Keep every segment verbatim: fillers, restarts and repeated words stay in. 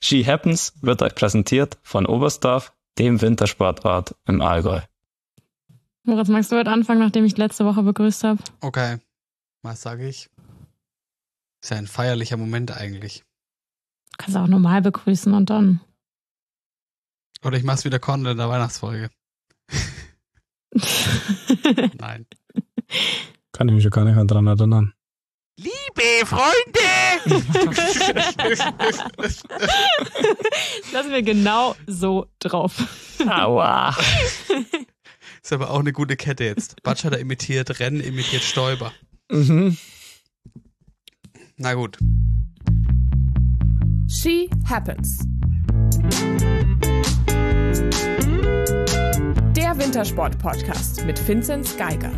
Ski Happens wird euch präsentiert von Oberstdorf, dem Wintersportort im Allgäu. Moritz, magst du heute anfangen, nachdem ich letzte Woche begrüßt habe? Okay, was sage ich? Ist ja ein feierlicher Moment eigentlich. Du kannst auch normal begrüßen und dann. Oder ich mach's wieder Content in der Weihnachtsfolge. Nein. Kann ich mich schon gar nicht mehr dran erinnern. Liebe Freunde! Lassen wir genau so drauf. Aua. Ist aber auch eine gute Kette jetzt. Batschada imitiert Rennen, imitiert Stoiber. Mhm. Na gut. Ski Happens. Der Wintersport-Podcast mit Vinzenz Geiger.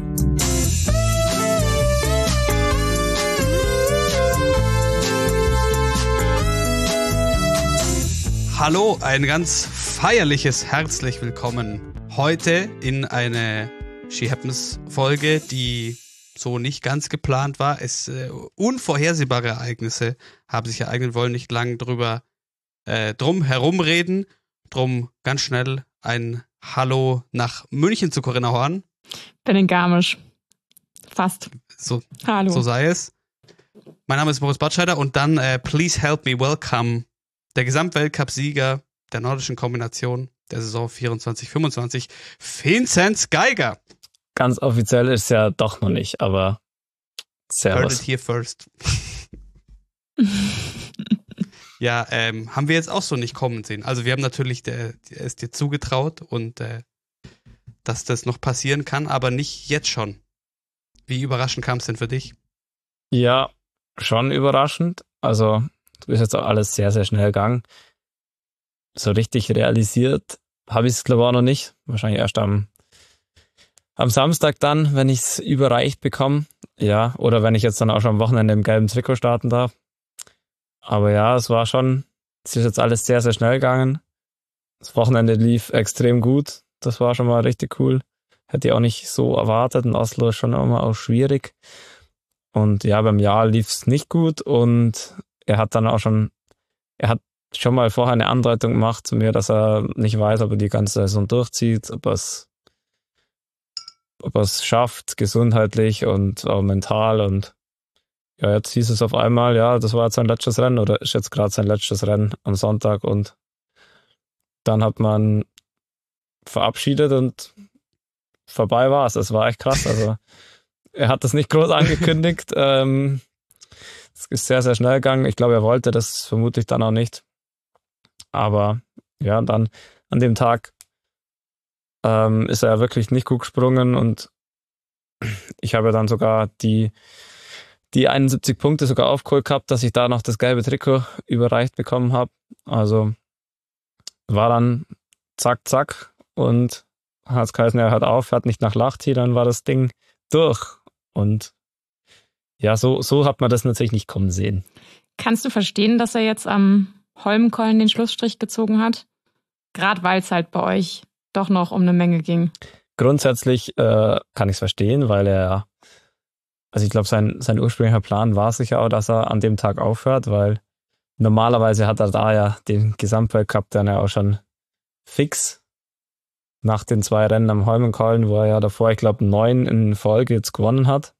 Hallo, ein ganz feierliches herzlich willkommen heute in eine Ski Happens Folge, die so nicht ganz geplant war. Es äh, unvorhersehbare Ereignisse haben sich ereignet, wollen nicht lang drüber äh, drum herumreden. Drum ganz schnell ein Hallo nach München zu Corinna Horn. Bin in Garmisch. Fast. So, Hallo. so sei es. Mein Name ist Moritz Batscheider und dann äh, please help me welcome der Gesamtweltcup-Sieger der nordischen Kombination der Saison vierundzwanzig fünfundzwanzig, Vinzenz Geiger. Ganz offiziell ist ja doch noch nicht, aber Heard it servus. here first. Ja, ähm, haben wir jetzt auch so nicht kommen sehen. Also wir haben natürlich, der, der ist dir zugetraut und äh, dass das noch passieren kann, aber nicht jetzt schon. Wie überraschend kam es denn für dich? Ja, schon überraschend. Also, du bist jetzt auch alles sehr, sehr schnell gegangen. So richtig realisiert habe ich es, glaube ich, auch noch nicht. Wahrscheinlich erst am, am Samstag dann, wenn ich es überreicht bekomme. Ja, oder wenn ich jetzt dann auch schon am Wochenende im gelben Trikot starten darf. Aber ja, es war schon, es ist jetzt alles sehr, sehr schnell gegangen. Das Wochenende lief extrem gut. Das war schon mal richtig cool. Hätte ich auch nicht so erwartet. In Oslo ist schon immer auch schwierig. Und ja, beim Jahr lief es nicht gut und er hat dann auch schon, er hat schon mal vorher eine Andeutung gemacht zu mir, dass er nicht weiß, ob er die ganze Saison durchzieht, ob er es ob er es schafft, gesundheitlich und auch mental. Und ja, jetzt hieß es auf einmal, ja, das war jetzt sein letztes Rennen oder ist jetzt gerade sein letztes Rennen am Sonntag. Und dann hat man verabschiedet und vorbei war es. Es war echt krass. Also er hat das nicht groß angekündigt. ähm, es ist sehr, sehr schnell gegangen. Ich glaube, er wollte das vermutlich dann auch nicht. Aber ja, dann an dem Tag ähm, ist er wirklich nicht gut gesprungen und ich habe dann sogar die, die einundsiebzig Punkte sogar aufgeholt gehabt, dass ich da noch das gelbe Trikot überreicht bekommen habe. Also war dann zack, zack und hat es geheißen, er hört auf, hört nicht nach Lahti, dann war das Ding durch. Und ja, so, so hat man das natürlich nicht kommen sehen. Kannst du verstehen, dass er jetzt am Holmenkollen den Schlussstrich gezogen hat? Gerade weil es halt bei euch doch noch um eine Menge ging. Grundsätzlich äh, kann ich es verstehen, weil er, also ich glaube, sein, sein ursprünglicher Plan war sicher auch, dass er an dem Tag aufhört, weil normalerweise hat er da ja den Gesamtweltcup dann ja auch schon fix nach den zwei Rennen am Holmenkollen, wo er ja davor, ich glaube, neun in Folge jetzt gewonnen hat.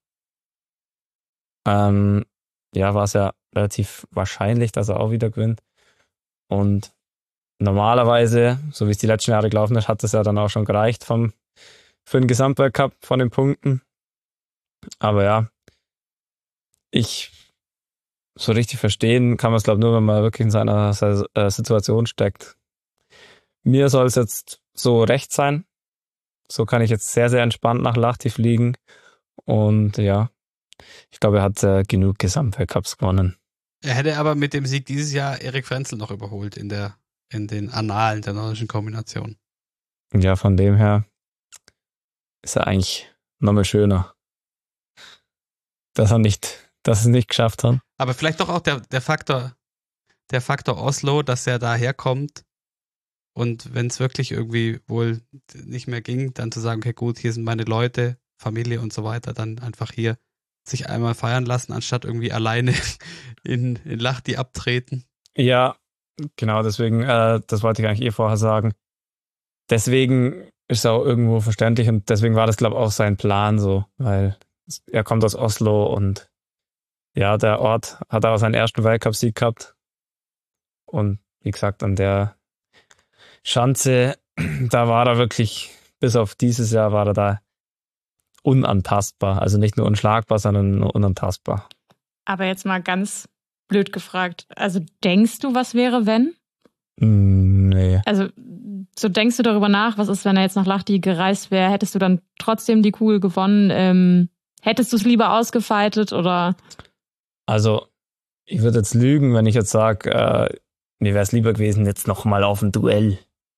Ähm, ja, war es ja relativ wahrscheinlich, dass er auch wieder gewinnt. Und normalerweise, so wie es die letzten Jahre gelaufen ist, hat es ja dann auch schon gereicht vom, für den Gesamtweltcup von den Punkten. Aber ja, ich so richtig verstehen kann man es, glaube ich, nur, wenn man wirklich in seiner äh, Situation steckt. Mir soll es jetzt so recht sein. So kann ich jetzt sehr, sehr entspannt nach Lahti fliegen. Und ja, ich glaube, er hat äh, genug Gesamtweltcups gewonnen. Er hätte aber mit dem Sieg dieses Jahr Erik Frenzel noch überholt in der in den Annalen der nordischen Kombination. Ja, von dem her ist er eigentlich nochmal schöner, dass er nicht, dass es nicht geschafft hat. Aber vielleicht doch auch der, der Faktor, der Faktor Oslo, dass er daherkommt und wenn es wirklich irgendwie wohl nicht mehr ging, dann zu sagen, okay, gut, hier sind meine Leute, Familie und so weiter, dann einfach hier sich einmal feiern lassen, anstatt irgendwie alleine in, in Lahti abtreten. Ja, Genau, deswegen, äh, das wollte ich eigentlich eh vorher sagen. Deswegen ist es auch irgendwo verständlich und deswegen war das, glaube ich, auch sein Plan so, weil er kommt aus Oslo und ja, der Ort hat auch seinen ersten Weltcup-Sieg gehabt. Und wie gesagt, an der Schanze, da war er wirklich, bis auf dieses Jahr war er da unantastbar. Also nicht nur unschlagbar, sondern nur unantastbar. Aber jetzt mal ganz blöd gefragt. Also denkst du, was wäre, wenn? Nee. Also so denkst du darüber nach, was ist, wenn er jetzt nach Lahti gereist wäre? Hättest du dann trotzdem die Kugel gewonnen? Ähm, hättest du es lieber ausgefeitet oder? Also ich würde jetzt lügen, wenn ich jetzt sage, äh, mir wäre es lieber gewesen, jetzt nochmal auf ein Duell.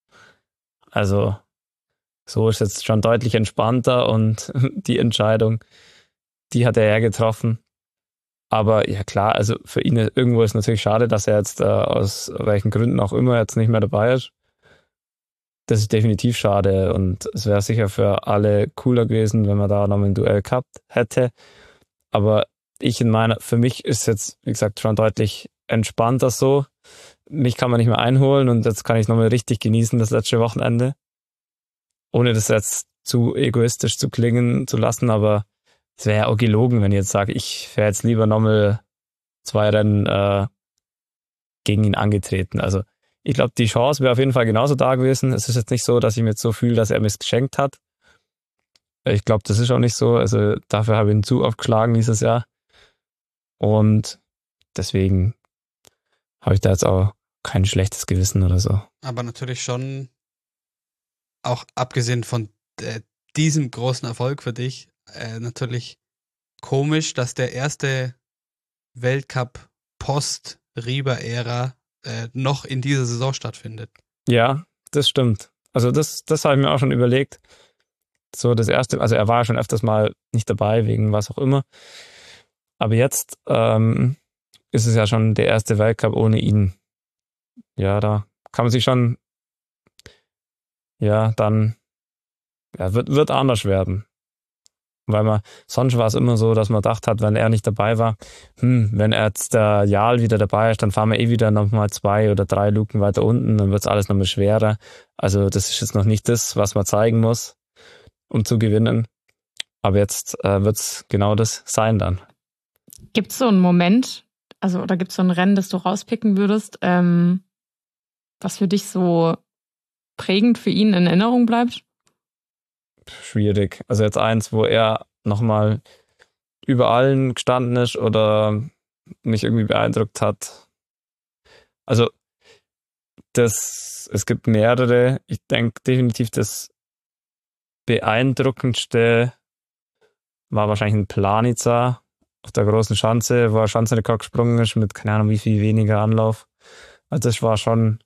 Also so ist jetzt schon deutlich entspannter und die Entscheidung, die hat er ja getroffen. Aber ja klar, also für ihn irgendwo ist natürlich schade, dass er jetzt äh, aus welchen Gründen auch immer jetzt nicht mehr dabei ist. Das ist definitiv schade und es wäre sicher für alle cooler gewesen, wenn man da noch ein Duell gehabt hätte. Aber ich in meiner, für mich ist jetzt, wie gesagt, schon deutlich entspannter so. Mich kann man nicht mehr einholen und jetzt kann ich nochmal richtig genießen das letzte Wochenende. Ohne das jetzt zu egoistisch zu klingen zu lassen, aber es wäre ja auch gelogen, wenn ich jetzt sage, ich wäre jetzt lieber nochmal zwei Rennen äh, gegen ihn angetreten. Also ich glaube, die Chance wäre auf jeden Fall genauso da gewesen. Es ist jetzt nicht so, dass ich mir jetzt so fühle, dass er mir es geschenkt hat. Ich glaube, das ist auch nicht so. Also dafür habe ich ihn zu oft geschlagen dieses Jahr. Und deswegen habe ich da jetzt auch kein schlechtes Gewissen oder so. Aber natürlich schon, auch abgesehen von äh, diesem großen Erfolg für dich, äh, natürlich komisch, dass der erste Weltcup Post-Rieber-Ära äh, noch in dieser Saison stattfindet. Ja, das stimmt. Also das, das habe ich mir auch schon überlegt. So das erste, also er war schon öfters mal nicht dabei, wegen was auch immer. Aber jetzt ähm, ist es ja schon der erste Weltcup ohne ihn. Ja, da kann man sich schon, ja, dann, ja, wird, wird anders werden. Weil man, sonst war es immer so, dass man gedacht hat, wenn er nicht dabei war, hm, wenn er jetzt der Jarl wieder dabei ist, dann fahren wir eh wieder nochmal zwei oder drei Luken weiter unten, dann wird es alles nochmal schwerer. Also das ist jetzt noch nicht das, was man zeigen muss, um zu gewinnen. Aber jetzt äh, wird es genau das sein dann. Gibt es so einen Moment, also oder gibt es so ein Rennen, das du rauspicken würdest, ähm, was für dich so prägend für ihn in Erinnerung bleibt? Schwierig. Also jetzt eins, wo er nochmal über allen gestanden ist oder mich irgendwie beeindruckt hat. Also das, es gibt mehrere. Ich denke definitiv das beeindruckendste war wahrscheinlich ein Planica auf der großen Schanze, wo er Schanzenrekord gesprungen ist mit keine Ahnung wie viel weniger Anlauf. Also das war schon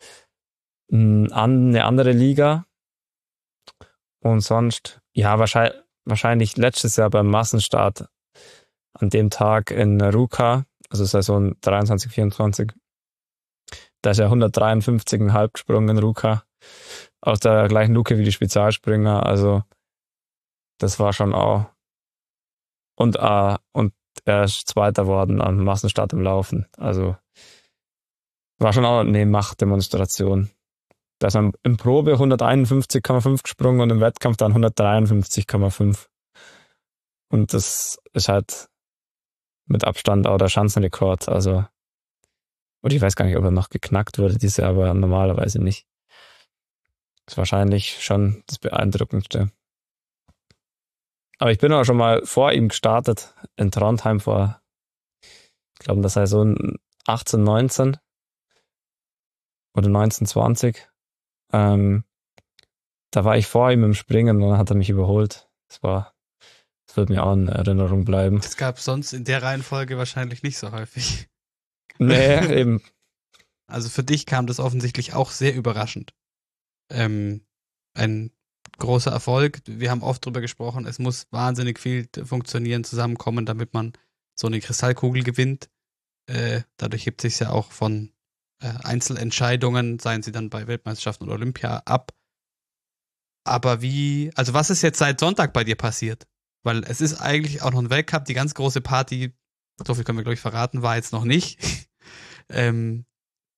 eine andere Liga. Und sonst, ja, wahrscheinlich, wahrscheinlich letztes Jahr beim Massenstart an dem Tag in Ruka, also Saison dreiundzwanzig, vierundzwanzig, da ist er hundertdreiundfünfzig Komma fünf gesprungen in Ruka, aus der gleichen Luke wie die Spezialspringer, also das war schon auch. Und, äh, und er ist Zweiter worden am Massenstart im Laufen, also war schon auch eine Machtdemonstration. Da ist er im Probe hunderteinundfünfzig Komma fünf gesprungen und im Wettkampf dann hundertdreiundfünfzig Komma fünf. Und das ist halt mit Abstand auch der Schanzenrekord. Also, und ich weiß gar nicht, ob er noch geknackt wurde dieses Jahr, aber normalerweise nicht. Das ist wahrscheinlich schon das Beeindruckendste. Aber ich bin auch schon mal vor ihm gestartet in Trondheim vor, ich glaube, in der Saison achtzehn, neunzehn oder neunzehn, zwanzig. Ähm, da war ich vor ihm im Springen und dann hat er mich überholt. Das war, das wird mir auch in Erinnerung bleiben. Das gab es sonst in der Reihenfolge wahrscheinlich nicht so häufig. Nee, eben. Also für dich kam das offensichtlich auch sehr überraschend. Ähm, ein großer Erfolg. Wir haben oft drüber gesprochen, es muss wahnsinnig viel funktionieren, zusammenkommen, damit man so eine Kristallkugel gewinnt. Äh, dadurch hebt sich ja auch von Einzelentscheidungen, seien sie dann bei Weltmeisterschaften oder Olympia, ab. Aber wie, also was ist jetzt seit Sonntag bei dir passiert? Weil es ist eigentlich auch noch ein Weltcup, die ganz große Party, so viel können wir glaube ich verraten, war jetzt noch nicht. ähm,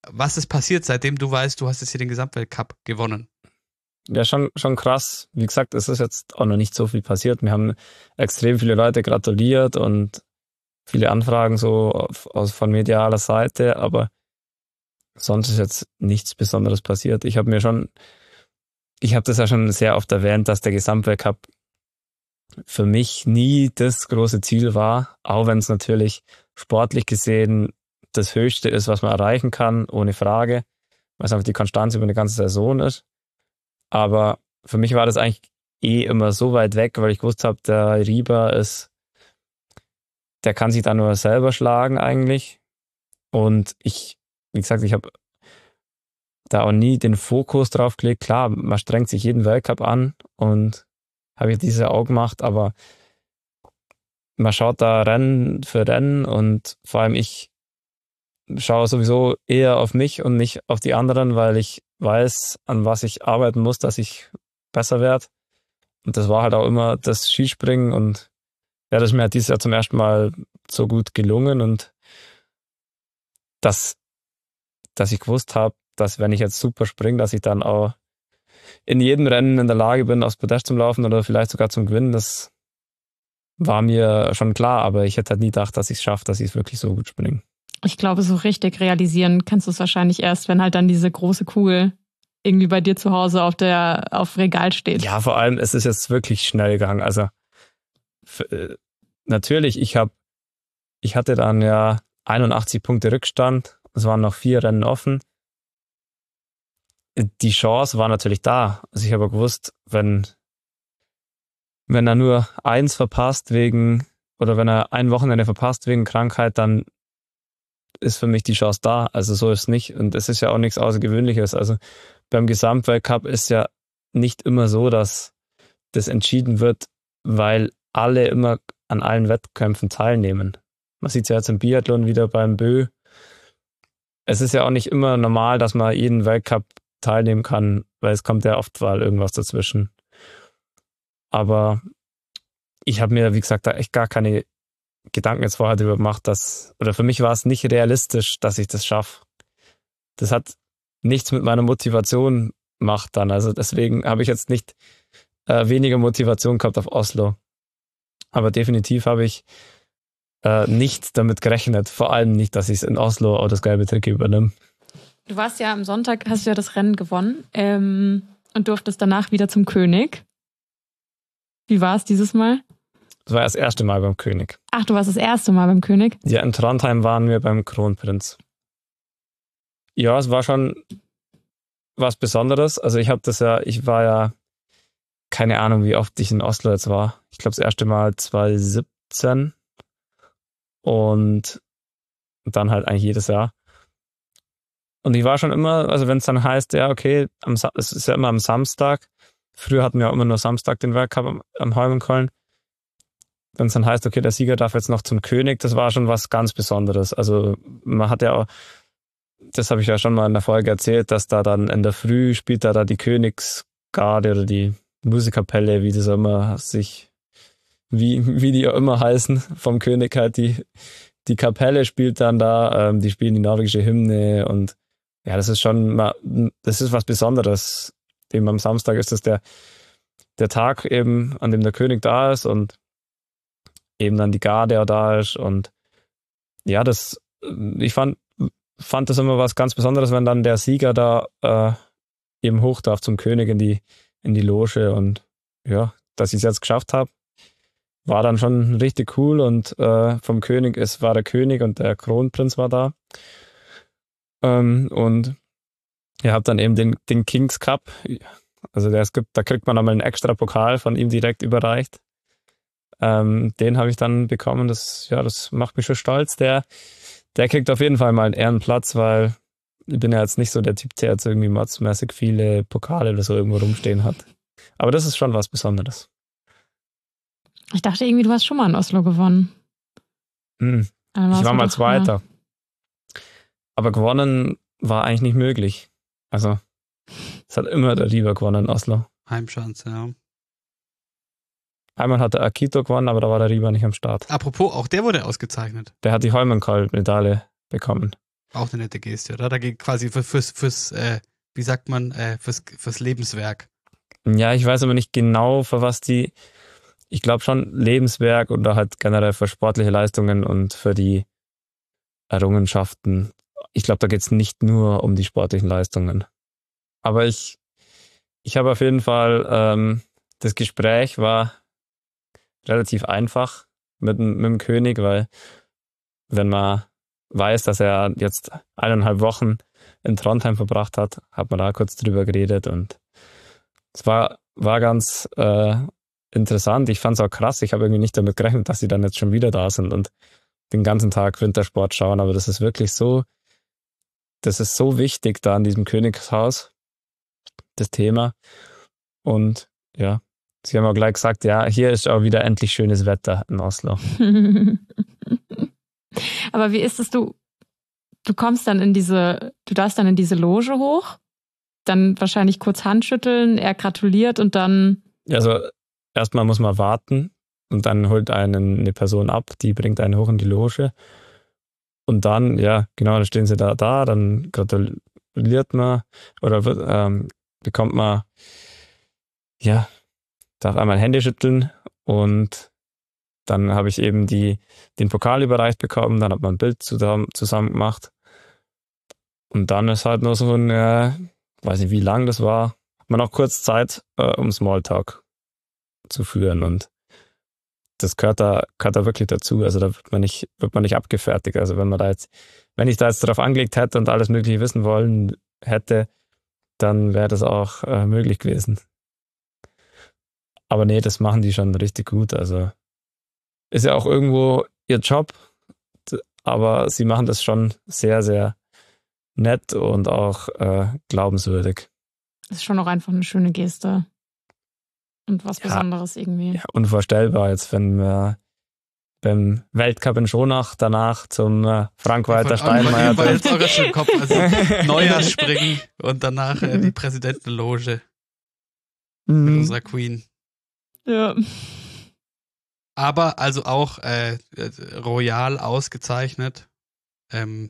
was ist passiert, seitdem du weißt, du hast jetzt hier den Gesamtweltcup gewonnen? Ja, schon, schon krass. Wie gesagt, es ist jetzt auch noch nicht so viel passiert. Mir haben extrem viele Leute gratuliert und viele Anfragen so auf, aus, von medialer Seite, aber sonst ist jetzt nichts Besonderes passiert. Ich habe mir schon, ich habe das ja schon sehr oft erwähnt, dass der Gesamtweltcup für mich nie das große Ziel war, auch wenn es natürlich sportlich gesehen das Höchste ist, was man erreichen kann, ohne Frage, weil es einfach die Konstanz über eine ganze Saison ist. Aber für mich war das eigentlich eh immer so weit weg, weil ich gewusst habe, der Rieber ist, der kann sich da nur selber schlagen eigentlich. Und ich, wie gesagt, ich habe da auch nie den Fokus drauf gelegt. Klar, man strengt sich jeden Weltcup an und habe ich dieses Jahr auch gemacht, aber man schaut da Rennen für Rennen und vor allem ich schaue sowieso eher auf mich und nicht auf die anderen, weil ich weiß, an was ich arbeiten muss, dass ich besser werde. Und das war halt auch immer das Skispringen und ja, das ist mir halt dieses Jahr zum ersten Mal so gut gelungen und dass, dass ich gewusst habe, dass wenn ich jetzt super springe, dass ich dann auch in jedem Rennen in der Lage bin, aufs Podest zu laufen oder vielleicht sogar zum Gewinnen, das war mir schon klar, aber ich hätte halt nie gedacht, dass ich es schaffe, dass ich es wirklich so gut springe. Ich glaube, so richtig realisieren kannst du es wahrscheinlich erst, wenn halt dann diese große Kugel irgendwie bei dir zu Hause auf der auf Regal steht. Ja, vor allem, es ist jetzt wirklich schnell gegangen. Also für, äh, natürlich, ich habe, ich hatte dann ja einundachtzig Punkte Rückstand. Es waren noch vier Rennen offen. Die Chance war natürlich da. Also ich habe gewusst, wenn wenn er nur eins verpasst wegen oder wenn er ein Wochenende verpasst wegen Krankheit, dann ist für mich die Chance da. Also so ist es nicht. Und es ist ja auch nichts Außergewöhnliches. Also beim Gesamtweltcup ist ja nicht immer so, dass das entschieden wird, weil alle immer an allen Wettkämpfen teilnehmen. Man sieht es ja jetzt im Biathlon wieder beim Bö. Es ist ja auch nicht immer normal, dass man jeden Weltcup teilnehmen kann, weil es kommt ja oft mal irgendwas dazwischen. Aber ich habe mir, wie gesagt, da echt gar keine Gedanken jetzt vorher darüber gemacht, dass, oder für mich war es nicht realistisch, dass ich das schaffe. Das hat nichts mit meiner Motivation gemacht dann. Also deswegen habe ich jetzt nicht äh, weniger Motivation gehabt auf Oslo. Aber definitiv habe ich äh, nicht damit gerechnet. Vor allem nicht, dass ich es in Oslo auch das gelbe Trikot übernehme. Du warst ja am Sonntag, hast du ja das Rennen gewonnen ähm, und durftest danach wieder zum König. Wie war es dieses Mal? Das war das erste Mal beim König. Ach, du warst das erste Mal beim König? Ja, in Trondheim waren wir beim Kronprinz. Ja, es war schon was Besonderes. Also ich habe das ja, ich war ja, keine Ahnung, wie oft ich in Oslo jetzt war. Ich glaube, das erste Mal zwanzig siebzehn und dann halt eigentlich jedes Jahr. Und ich war schon immer, also wenn es dann heißt, ja, okay, am, es ist ja immer am Samstag. Früher hatten wir auch immer nur Samstag den Weltcup am, am Holmenkollen. Wenn es dann heißt, okay, der Sieger darf jetzt noch zum König, das war schon was ganz Besonderes. Also man hat ja auch, das habe ich ja schon mal in der Folge erzählt, dass da dann in der Früh spielt da, da die Königsgarde oder die Musikkapelle, wie das auch immer sich, wie, wie die auch immer heißen, vom König halt, die, die Kapelle spielt dann da, ähm, die spielen die norwegische Hymne und ja, das ist schon mal, das ist was Besonderes. Eben am Samstag ist das der, der Tag eben, an dem der König da ist und eben dann die Garde auch da ist und ja, das, ich fand, fand das immer was ganz Besonderes, wenn dann der Sieger da äh, eben hoch darf zum König in die, in die Loge und ja, dass ich es jetzt geschafft habe, war dann schon richtig cool und äh, vom König, es war der König und der Kronprinz war da ähm, und ihr habt dann eben den, den Kings Cup, also der, es gibt, da kriegt man einmal einen extra Pokal von ihm direkt überreicht. Ähm, den habe ich dann bekommen, das, ja, das macht mich schon stolz. Der, der kriegt auf jeden Fall mal einen Ehrenplatz, weil ich bin ja jetzt nicht so der Typ, der jetzt irgendwie modsmäßig viele Pokale oder so irgendwo rumstehen hat. Aber das ist schon was Besonderes. Ich dachte irgendwie, du hast schon mal in Oslo gewonnen. Hm. Ich war mal Zweiter. Ja. Aber gewonnen war eigentlich nicht möglich. Also, es hat immer der Rieber gewonnen in Oslo. Heimchance, ja. Einmal hat der Akito gewonnen, aber da war der Rieber nicht am Start. Apropos, auch der wurde ausgezeichnet. Der hat die Holmenkoll-Medaille bekommen. Auch eine nette Geste, oder? Da geht quasi für, fürs, fürs äh, wie sagt man, äh, fürs, fürs Lebenswerk. Ja, ich weiß aber nicht genau, für was die, ich glaube schon Lebenswerk oder halt generell für sportliche Leistungen und für die Errungenschaften. Ich glaube, da geht es nicht nur um die sportlichen Leistungen. Aber ich, ich habe auf jeden Fall, ähm, das Gespräch war relativ einfach mit, mit dem König, weil wenn man weiß, dass er jetzt eineinhalb Wochen in Trondheim verbracht hat, hat man da kurz drüber geredet und es war, war ganz äh, interessant. Ich fand es auch krass. Ich habe irgendwie nicht damit gerechnet, dass sie dann jetzt schon wieder da sind und den ganzen Tag Wintersport schauen, aber das ist wirklich so, das ist so wichtig da in diesem Königshaus, das Thema. Und ja, sie haben auch gleich gesagt, ja, hier ist auch wieder endlich schönes Wetter in Oslo. Aber wie ist es, du, du kommst dann in diese, du darfst dann in diese Loge hoch, dann wahrscheinlich kurz Handschütteln, er gratuliert und dann... Also erstmal muss man warten und dann holt einen eine Person ab, die bringt einen hoch in die Loge und dann, ja, genau, dann stehen sie da, da, dann gratuliert man oder wird, ähm, bekommt man, ja, darf einmal Hände schütteln und dann habe ich eben die, den Pokal überreicht bekommen, dann hat man ein Bild zusammen, zusammen gemacht und dann ist halt nur so ein, äh, weiß nicht wie lang das war, hat man auch kurz Zeit, äh, um Smalltalk zu führen und das gehört da, gehört da wirklich dazu, also da wird man nicht, wird man nicht abgefertigt, also wenn man da jetzt, wenn ich da jetzt drauf angelegt hätte und alles Mögliche wissen wollen hätte, dann wäre das auch äh, möglich gewesen. Aber nee, das machen die schon richtig gut, also ist ja auch irgendwo ihr Job, aber sie machen das schon sehr, sehr nett und auch äh, glaubenswürdig. Das ist schon auch einfach eine schöne Geste. Und was ja, Besonderes irgendwie. Ja, unvorstellbar jetzt, wenn wir beim Weltcup in Schonach danach zum äh, Frank-Walter Steinmeier. War jetzt auch ganz schön im Kopf. Also Neujahrsspringen und danach äh, die Präsidentenloge mhm. mit unserer Queen. Ja. Aber also auch äh, royal ausgezeichnet. Ähm,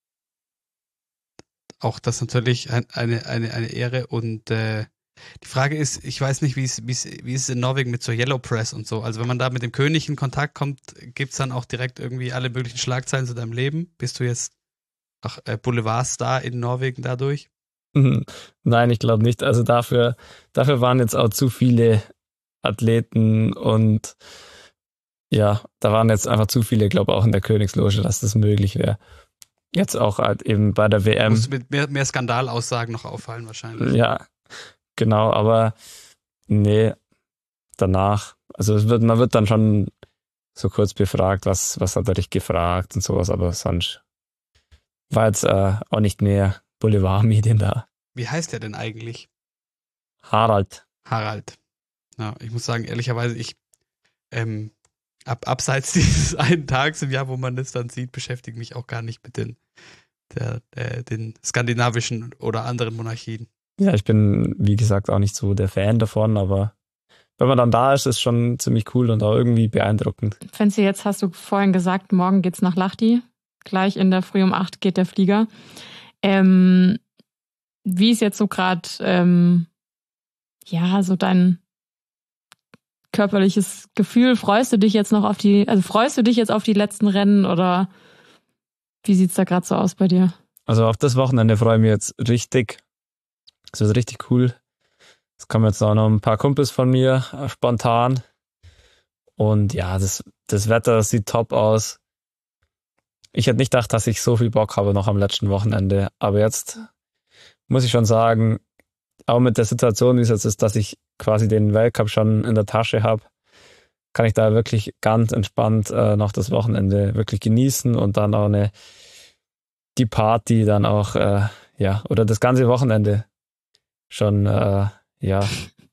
auch das natürlich ein, eine, eine, eine Ehre und äh, die Frage ist, ich weiß nicht, wie es, wie es, wie es in Norwegen mit so Yellow Press und so. Also wenn man da mit dem König in Kontakt kommt, gibt es dann auch direkt irgendwie alle möglichen Schlagzeilen zu deinem Leben? Bist du jetzt auch äh, Boulevardstar in Norwegen dadurch? Nein, ich glaube nicht. Also dafür, dafür waren jetzt auch zu viele Athleten und ja, da waren jetzt einfach zu viele, glaube ich, auch in der Königsloge, dass das möglich wäre. Jetzt auch halt eben bei der W M. Muss mit mehr, mehr Skandalaussagen noch auffallen wahrscheinlich. Ja, genau, aber nee, danach, also es wird, man wird dann schon so kurz befragt, was, was hat er dich gefragt und sowas, aber sonst war jetzt äh, auch nicht mehr Boulevardmedien da. Wie heißt der denn eigentlich? Harald. Harald. Ja, ich muss sagen, ehrlicherweise, ich ähm, ab, abseits dieses einen Tages im Jahr, wo man das dann sieht, beschäftige mich auch gar nicht mit den, der, der, den skandinavischen oder anderen Monarchien. Ja, ich bin, wie gesagt, auch nicht so der Fan davon, aber wenn man dann da ist, ist schon ziemlich cool und auch irgendwie beeindruckend. Fancy, jetzt hast du vorhin gesagt, morgen geht's nach Lahti. Gleich in der Früh um acht geht der Flieger. Ähm, wie ist jetzt so gerade, ähm, ja, so dein körperliches Gefühl? Freust du dich jetzt noch auf die, also freust du dich jetzt auf die letzten Rennen oder wie sieht's da gerade so aus bei dir? Also auf das Wochenende freue ich mich jetzt richtig. Es wird richtig cool. Es kommen jetzt auch noch ein paar Kumpels von mir, äh, spontan. Und ja, das, das Wetter sieht top aus. Ich hätte nicht gedacht, dass ich so viel Bock habe noch am letzten Wochenende. Aber jetzt muss ich schon sagen, auch mit der Situation, wie es jetzt ist, dass ich quasi den Weltcup schon in der Tasche habe, kann ich da wirklich ganz entspannt äh, noch das Wochenende wirklich genießen und dann auch eine die Party dann auch, äh, ja, oder das ganze Wochenende schon, äh, ja,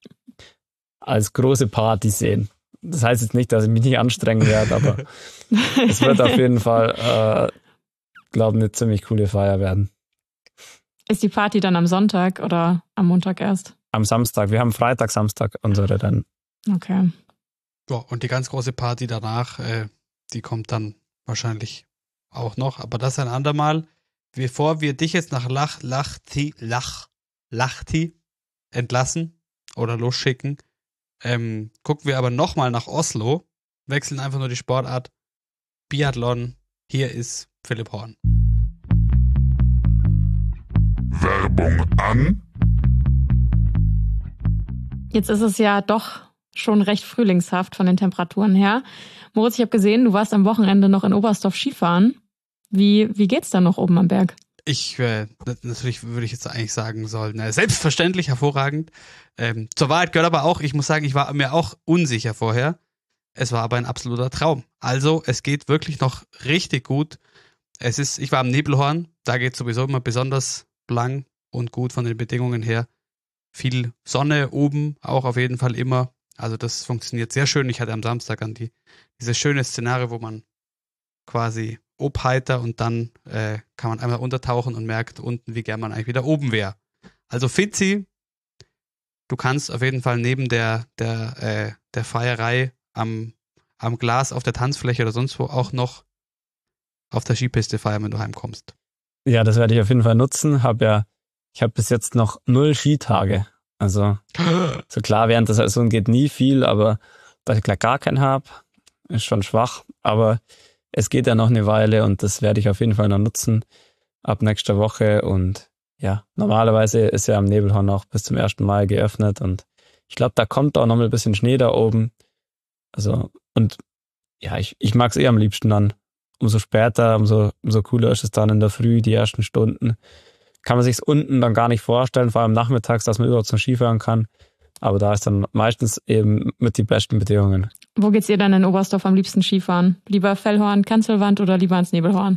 als große Party sehen. Das heißt jetzt nicht, dass ich mich nicht anstrengen werde, aber es wird auf jeden Fall, äh, glaube ich, eine ziemlich coole Feier werden. Ist die Party dann am Sonntag oder am Montag erst? Am Samstag. Wir haben Freitag, Samstag unsere Rennen. Okay. Ja, und die ganz große Party danach, äh, die kommt dann wahrscheinlich auch noch, aber das ein andermal. bevor wir dich jetzt nach Lach, Lachti, Lach, Lahti entlassen oder losschicken, ähm, gucken wir aber nochmal nach Oslo, wechseln einfach nur die Sportart Biathlon. Hier ist Philipp Horn. Werbung an. Jetzt ist es ja doch schon recht frühlingshaft von den Temperaturen her. Moritz, ich habe gesehen, du warst am Wochenende noch in Oberstdorf Skifahren. Wie, wie geht's da noch oben am Berg? Ich, äh, natürlich würde ich jetzt eigentlich sagen sollen, äh, selbstverständlich hervorragend. Ähm, zur Wahrheit gehört aber auch, ich muss sagen, ich war mir auch unsicher vorher. Es war aber ein absoluter Traum. Also, es geht wirklich noch richtig gut. Es ist, ich war am Nebelhorn, da geht sowieso immer besonders lang und gut von den Bedingungen her. Viel Sonne oben, auch auf jeden Fall immer. Also das funktioniert sehr schön. Ich hatte am Samstag an die, dieses schöne Szenario, wo man quasi obheiter und dann äh, kann man einmal untertauchen und merkt unten, wie gern man eigentlich wieder oben wäre. Also Fitzi, du kannst auf jeden Fall neben der, der, äh, der Feierei am, am Glas auf der Tanzfläche oder sonst wo auch noch auf der Skipiste feiern, wenn du heimkommst. Ja, das werde ich auf jeden Fall nutzen. Hab ja, ich habe bis jetzt noch null Skitage. Also so klar, während der Saison geht nie viel, aber dass ich gleich gar keinen habe, ist schon schwach. Aber es geht ja noch eine Weile und das werde ich auf jeden Fall noch nutzen ab nächster Woche. Und ja, normalerweise ist ja am Nebelhorn auch bis zum ersten Mai geöffnet und ich glaube, da kommt auch noch mal ein bisschen Schnee da oben. Also und ja, ich, ich mag es eh am liebsten dann. Umso später, umso, umso cooler ist es dann in der Früh, die ersten Stunden. Kann man sich's unten dann gar nicht vorstellen, vor allem nachmittags, dass man überhaupt zum Skifahren kann. Aber da ist dann meistens eben mit die besten Bedingungen. Wo geht's ihr dann in Oberstdorf am liebsten Skifahren? Lieber Fellhorn, Kanzelwand oder lieber ans Nebelhorn?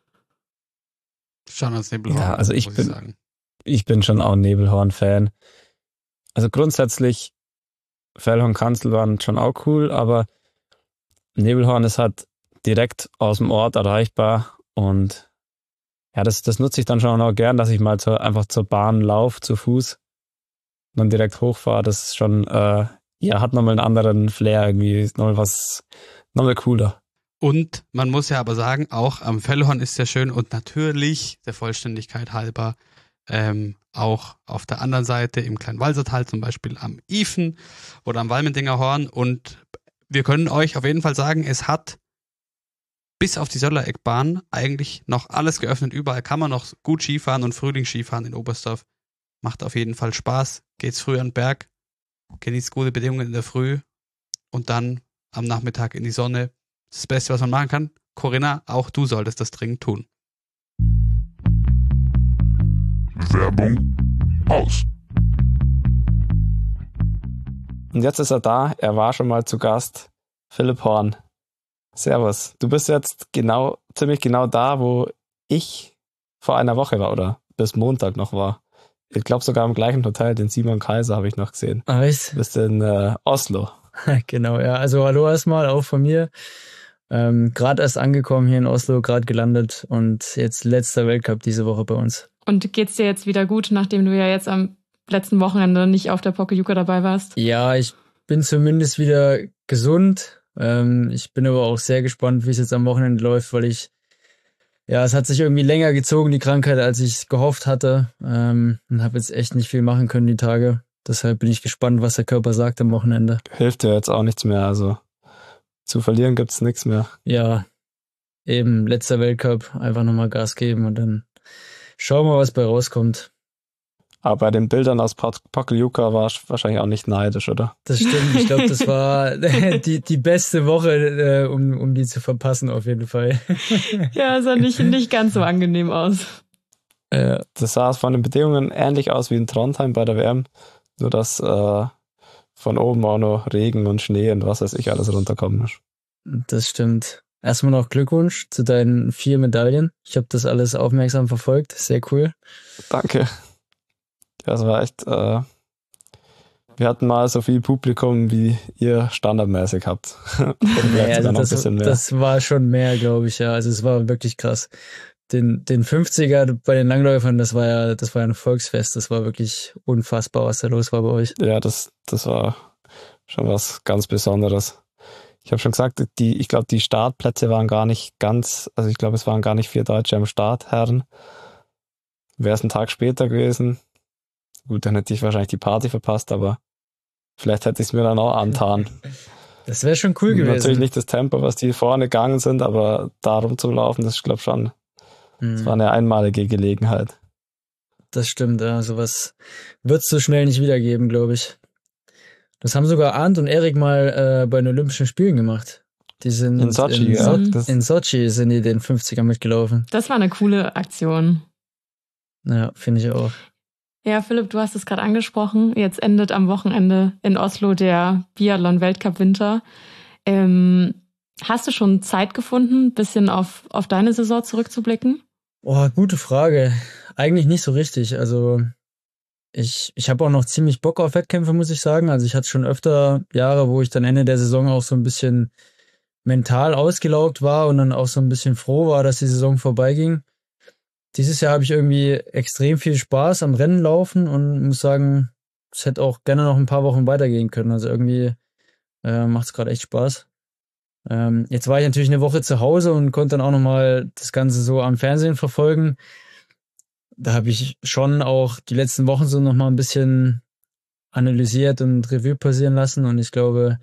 Schon ans Nebelhorn. Ja, also ich muss bin, ich sagen. ich bin schon auch ein Nebelhorn-Fan. Also grundsätzlich Fellhorn, Kanzelwand schon auch cool, aber Nebelhorn ist halt direkt aus dem Ort erreichbar und ja, das, das nutze ich dann schon auch gern, dass ich mal zu, einfach zur Bahn laufe, zu Fuß und dann direkt hochfahre. Das ist schon, äh, ja, hat nochmal einen anderen Flair irgendwie, ist nochmal was, nochmal cooler. Und man muss ja aber sagen, auch am Fellhorn ist sehr schön und natürlich, der Vollständigkeit halber, ähm, auch auf der anderen Seite im Kleinwalsertal, zum Beispiel am Ifen oder am Walmendinger Horn. Und wir können euch auf jeden Fall sagen, es hat bis auf die Söllereckbahn eigentlich noch alles geöffnet. Überall kann man noch gut Skifahren und Frühlingsskifahren in Oberstdorf. Macht auf jeden Fall Spaß. Geht's früh an den Berg, genießt gute Bedingungen in der Früh und dann am Nachmittag in die Sonne. Das, das Beste, was man machen kann. Corinna, auch du solltest das dringend tun. Werbung aus. Und jetzt ist er da, er war schon mal zu Gast, Philipp Horn. Servus, du bist jetzt genau, ziemlich genau da, wo ich vor einer Woche war oder bis Montag noch war. Ich glaube sogar im gleichen Hotel, den Simon Kaiser habe ich noch gesehen. Ah, was? Du bist in äh, Oslo. Genau, ja. Also hallo erstmal auch von mir. Ähm, gerade erst angekommen hier in Oslo, gerade gelandet und jetzt letzter Weltcup diese Woche bei uns. Und geht's dir jetzt wieder gut, nachdem du ja jetzt am letzten Wochenende nicht auf der Pokljuka dabei warst? Ja, ich bin zumindest wieder gesund. Ähm, ich bin aber auch sehr gespannt, wie es jetzt am Wochenende läuft, weil ich, ja, es hat sich irgendwie länger gezogen, die Krankheit, als ich gehofft hatte. Ähm, und habe jetzt echt nicht viel machen können die Tage. Deshalb bin ich gespannt, was der Körper sagt am Wochenende. Hilft dir jetzt auch nichts mehr, also zu verlieren gibt's nichts mehr. Ja, eben letzter Weltcup, einfach nochmal Gas geben und dann schauen wir mal, was bei rauskommt. Aber bei den Bildern aus Pokljuka warst du wahrscheinlich auch nicht neidisch, oder? Das stimmt, ich glaube, das war die, die beste Woche, äh, um, um die zu verpassen auf jeden Fall. Ja, sah nicht, nicht ganz so angenehm aus. Ja. Das sah von den Bedingungen ähnlich aus wie in Trondheim bei der W M, nur dass äh, von oben auch noch Regen und Schnee und was weiß ich alles runterkommen ist. Das stimmt. Erstmal noch Glückwunsch zu deinen vier Medaillen. Ich habe das alles aufmerksam verfolgt, sehr cool. Danke. Das war echt, äh, wir hatten mal so viel Publikum, wie ihr standardmäßig habt. Oder vielleicht Ja, sogar noch also ein bisschen das, mehr. das war schon mehr, glaube ich, ja. Also es war wirklich krass. Den, den fünfziger bei den Langläufern, das war ja, das war ja ein Volksfest. Das war wirklich unfassbar, was da los war bei euch. Ja, das, das war schon was ganz Besonderes. Ich habe schon gesagt, die, ich glaube, die Startplätze waren gar nicht ganz, also ich glaube, es waren gar nicht vier Deutsche am Start, Herren. Wäre es ein Tag später gewesen, gut, dann hätte ich wahrscheinlich die Party verpasst, aber vielleicht hätte ich es mir dann auch antan. Das wäre schon cool gewesen. Natürlich nicht das Tempo, was die vorne gegangen sind, aber darum zu laufen, das ist, glaube ich, schon, Hm. das war eine einmalige Gelegenheit. Das stimmt, ja. Sowas wird es so schnell nicht wiedergeben, glaube ich. Das haben sogar Arndt und Erik mal äh, bei den Olympischen Spielen gemacht. Die sind In Sochi, in, ja. So Das, in Sochi sind die den fünfziger mitgelaufen. Das war eine coole Aktion. Ja, finde ich auch. Ja, Philipp, du hast es gerade angesprochen. Jetzt endet am Wochenende in Oslo der Biathlon-Weltcup-Winter. Ähm, hast du schon Zeit gefunden, ein bisschen auf, auf deine Saison zurückzublicken? Oh, gute Frage. Eigentlich nicht so richtig. Also ich, ich habe auch noch ziemlich Bock auf Wettkämpfe, muss ich sagen. Also ich hatte schon öfter Jahre, wo ich dann Ende der Saison auch so ein bisschen mental ausgelaugt war und dann auch so ein bisschen froh war, dass die Saison vorbeiging. Dieses Jahr habe ich irgendwie extrem viel Spaß am Rennen laufen und muss sagen, es hätte auch gerne noch ein paar Wochen weitergehen können. Also irgendwie äh, macht es gerade echt Spaß. Ähm, jetzt war ich natürlich eine Woche zu Hause und konnte dann auch nochmal das Ganze so am Fernsehen verfolgen. Da habe ich schon auch die letzten Wochen so nochmal ein bisschen analysiert und Revue passieren lassen. Und ich glaube,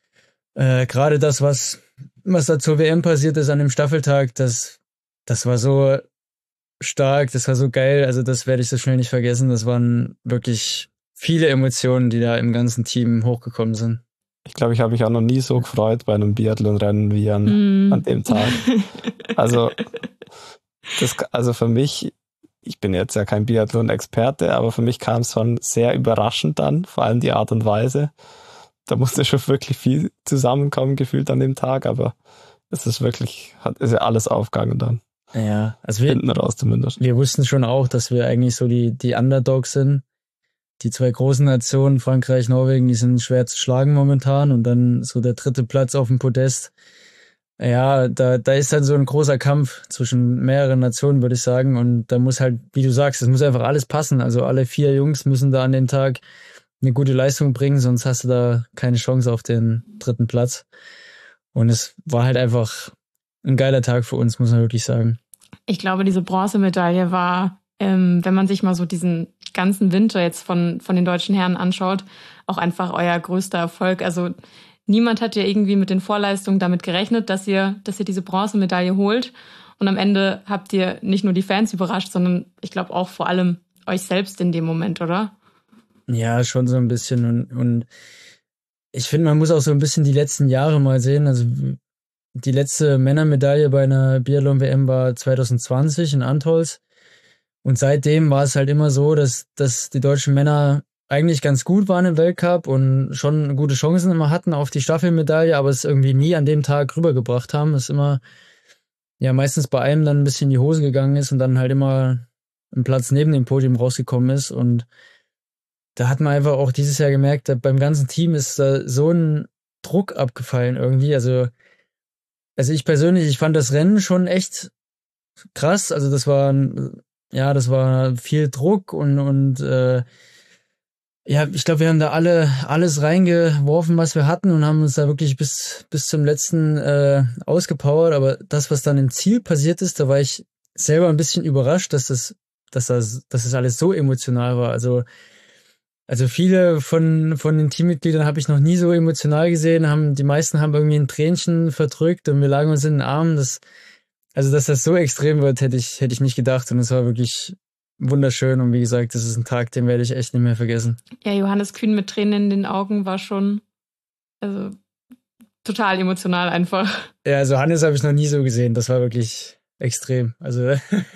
äh, gerade das, was, was da zur W M passiert ist an dem Staffeltag, das, das war so stark, das war so geil. Also das werde ich so schnell nicht vergessen. Das waren wirklich viele Emotionen, die da im ganzen Team hochgekommen sind. ich glaube, ich habe mich auch noch nie so gefreut bei einem Biathlon-Rennen wie an, Mm. an dem Tag. Also, das, also für mich, ich bin jetzt ja kein Biathlon-Experte, aber für mich kam es schon sehr überraschend dann, vor allem die Art und Weise. Da musste schon wirklich viel zusammenkommen, gefühlt an dem Tag, aber es ist wirklich, hat, ist ja alles aufgegangen dann. Ja, also wir, Hinten raus zumindest. wir wussten schon auch, dass wir eigentlich so die, die Underdogs sind. Die zwei großen Nationen, Frankreich, Norwegen, die sind schwer zu schlagen momentan und dann so der dritte Platz auf dem Podest. Ja, da, da ist dann so ein großer Kampf zwischen mehreren Nationen, würde ich sagen. Und da muss halt, wie du sagst, es muss einfach alles passen. Also alle vier Jungs müssen da an dem Tag eine gute Leistung bringen, sonst hast du da keine Chance auf den dritten Platz. Und es war halt einfach ein geiler Tag für uns, muss man wirklich sagen. Ich glaube, diese Bronzemedaille war, ähm, wenn man sich mal so diesen ganzen Winter jetzt von, von den deutschen Herren anschaut, auch einfach euer größter Erfolg. Also niemand hat ja irgendwie mit den Vorleistungen damit gerechnet, dass ihr, dass ihr diese Bronzemedaille holt. Und am Ende habt ihr nicht nur die Fans überrascht, sondern ich glaube auch vor allem euch selbst in dem Moment, oder? Ja, schon so ein bisschen. Und, und ich finde, man muss auch so ein bisschen die letzten Jahre mal sehen. Also die letzte Männermedaille bei einer Biathlon-W M war zwanzig zwanzig in Antholz. Und seitdem war es halt immer so, dass, dass die deutschen Männer eigentlich ganz gut waren im Weltcup und schon gute Chancen immer hatten auf die Staffelmedaille, aber es irgendwie nie an dem Tag rübergebracht haben. Es immer, ja, meistens bei einem dann ein bisschen in die Hose gegangen ist und dann halt immer ein Platz neben dem Podium rausgekommen ist. Und da hat man einfach auch dieses Jahr gemerkt, beim ganzen Team ist da so ein Druck abgefallen irgendwie. Also, also ich persönlich, ich fand das Rennen schon echt krass. Also das war, ja, das war viel Druck und, und äh, ja, ich glaube, wir haben da alle alles reingeworfen, was wir hatten und haben uns da wirklich bis bis zum letzten äh, ausgepowert. Aber das, was dann im Ziel passiert ist, da war ich selber ein bisschen überrascht, dass das, dass das, dass das alles so emotional war. Also Also viele von von den Teammitgliedern habe ich noch nie so emotional gesehen. Haben die meisten haben irgendwie ein Tränchen verdrückt und wir lagen uns in den Armen. Das, also dass das so extrem wird, hätte ich hätte ich nicht gedacht. Und es war wirklich wunderschön. Und wie gesagt, das ist ein Tag, den werde ich echt nicht mehr vergessen. Ja, Johannes Kühn mit Tränen in den Augen war schon also total emotional einfach. Ja, also Hannes habe ich noch nie so gesehen. Das war wirklich extrem. Also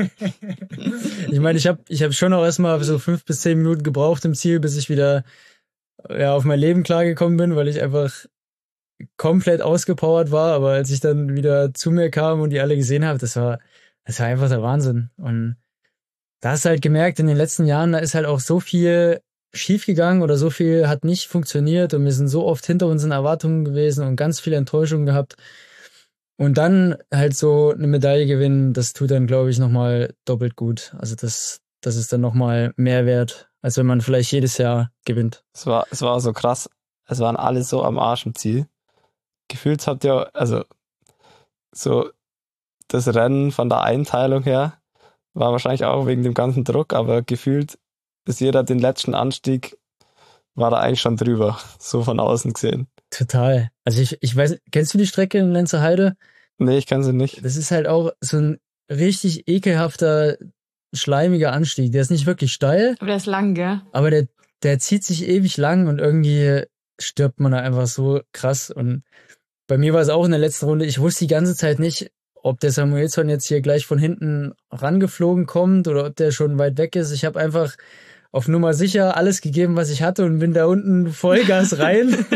ich meine, ich habe ich hab schon auch erstmal so fünf bis zehn Minuten gebraucht im Ziel, bis ich wieder ja, auf mein Leben klargekommen bin, weil ich einfach komplett ausgepowert war. Aber als ich dann wieder zu mir kam und die alle gesehen habe, das war, das war einfach der Wahnsinn. Und da hast du halt gemerkt, in den letzten Jahren, da ist halt auch so viel schiefgegangen oder so viel hat nicht funktioniert und wir sind so oft hinter unseren Erwartungen gewesen und ganz viele Enttäuschungen gehabt. Und dann halt so eine Medaille gewinnen, das tut dann, glaube ich, nochmal doppelt gut. Also das, das ist dann nochmal mehr wert, als wenn man vielleicht jedes Jahr gewinnt. Es war, es war so krass. Es waren alle so am Arsch im Ziel. Gefühlt habt ihr, also so das Rennen von der Einteilung her, war wahrscheinlich auch wegen dem ganzen Druck, aber gefühlt, bis jeder den letzten Anstieg war da eigentlich schon drüber, so von außen gesehen. Total. Also ich, ich weiß, kennst du die Strecke in Lenzer Heide? Nee, ich kann sie nicht. Das ist halt auch so ein richtig ekelhafter, schleimiger Anstieg. Der ist nicht wirklich steil. Aber der ist lang, gell? Aber der, der zieht sich ewig lang und irgendwie stirbt man da einfach so krass. Und bei mir war es auch in der letzten Runde, ich wusste die ganze Zeit nicht, ob der Samuelsson jetzt hier gleich von hinten rangeflogen kommt oder ob der schon weit weg ist. Ich habe einfach auf Nummer sicher alles gegeben, was ich hatte und bin da unten Vollgas rein.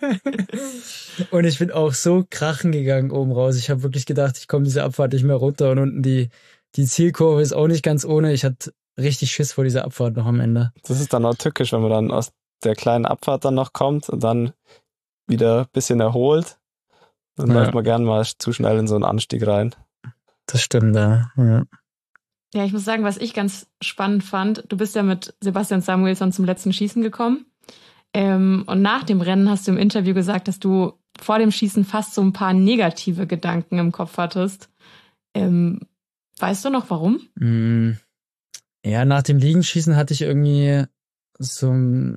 Und ich bin auch so krachen gegangen oben raus. Ich habe wirklich gedacht, ich komme diese Abfahrt nicht mehr runter und unten die, die Zielkurve ist auch nicht ganz ohne. Ich hatte richtig Schiss vor dieser Abfahrt noch am Ende. Das ist dann auch tückisch, wenn man dann aus der kleinen Abfahrt dann noch kommt und dann wieder ein bisschen erholt. Dann ja. läuft man gern mal zu schnell in so einen Anstieg rein. Das stimmt, ja. ja. Ja, ich muss sagen, was ich ganz spannend fand, du bist ja mit Sebastian Samuelsson zum letzten Schießen gekommen. Ähm, und nach dem Rennen hast du im Interview gesagt, dass du vor dem Schießen fast so ein paar negative Gedanken im Kopf hattest. Ähm, weißt du noch, warum? Mm, ja, nach dem Liegenschießen hatte ich irgendwie so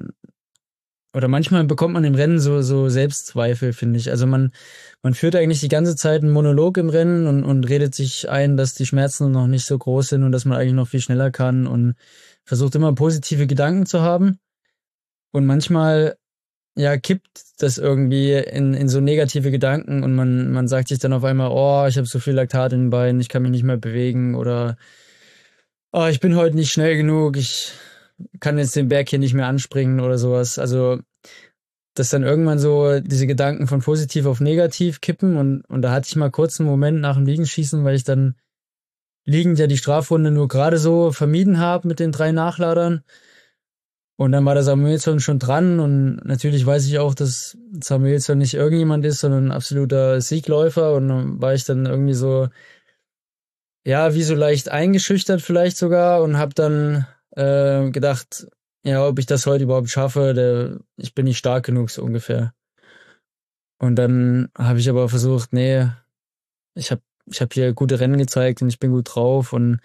oder manchmal bekommt man im Rennen so, so Selbstzweifel, finde ich. Also man, man führt eigentlich die ganze Zeit einen Monolog im Rennen und, und redet sich ein, dass die Schmerzen noch nicht so groß sind und dass man eigentlich noch viel schneller kann und versucht immer positive Gedanken zu haben. Und manchmal, ja, kippt das irgendwie in, in so negative Gedanken und man, man sagt sich dann auf einmal, oh, ich habe so viel Laktat in den Beinen, ich kann mich nicht mehr bewegen oder oh, ich bin heute nicht schnell genug, ich kann jetzt den Berg hier nicht mehr anspringen oder sowas. Also, dass dann irgendwann so diese Gedanken von positiv auf negativ kippen und, und da hatte ich mal kurz einen Moment nach dem Liegenschießen, weil ich dann liegend ja die Strafrunde nur gerade so vermieden habe mit den drei Nachladern. Und dann war der Samuelsson schon dran und natürlich weiß ich auch, dass Samuelsson nicht irgendjemand ist, sondern ein absoluter Siegläufer und dann war ich dann irgendwie so, ja, wie so leicht eingeschüchtert vielleicht sogar und habe dann äh, gedacht, ja, ob ich das heute überhaupt schaffe, der, ich bin nicht stark genug, so ungefähr. Und dann habe ich aber versucht, nee, ich habe ich hab hier gute Rennen gezeigt und ich bin gut drauf und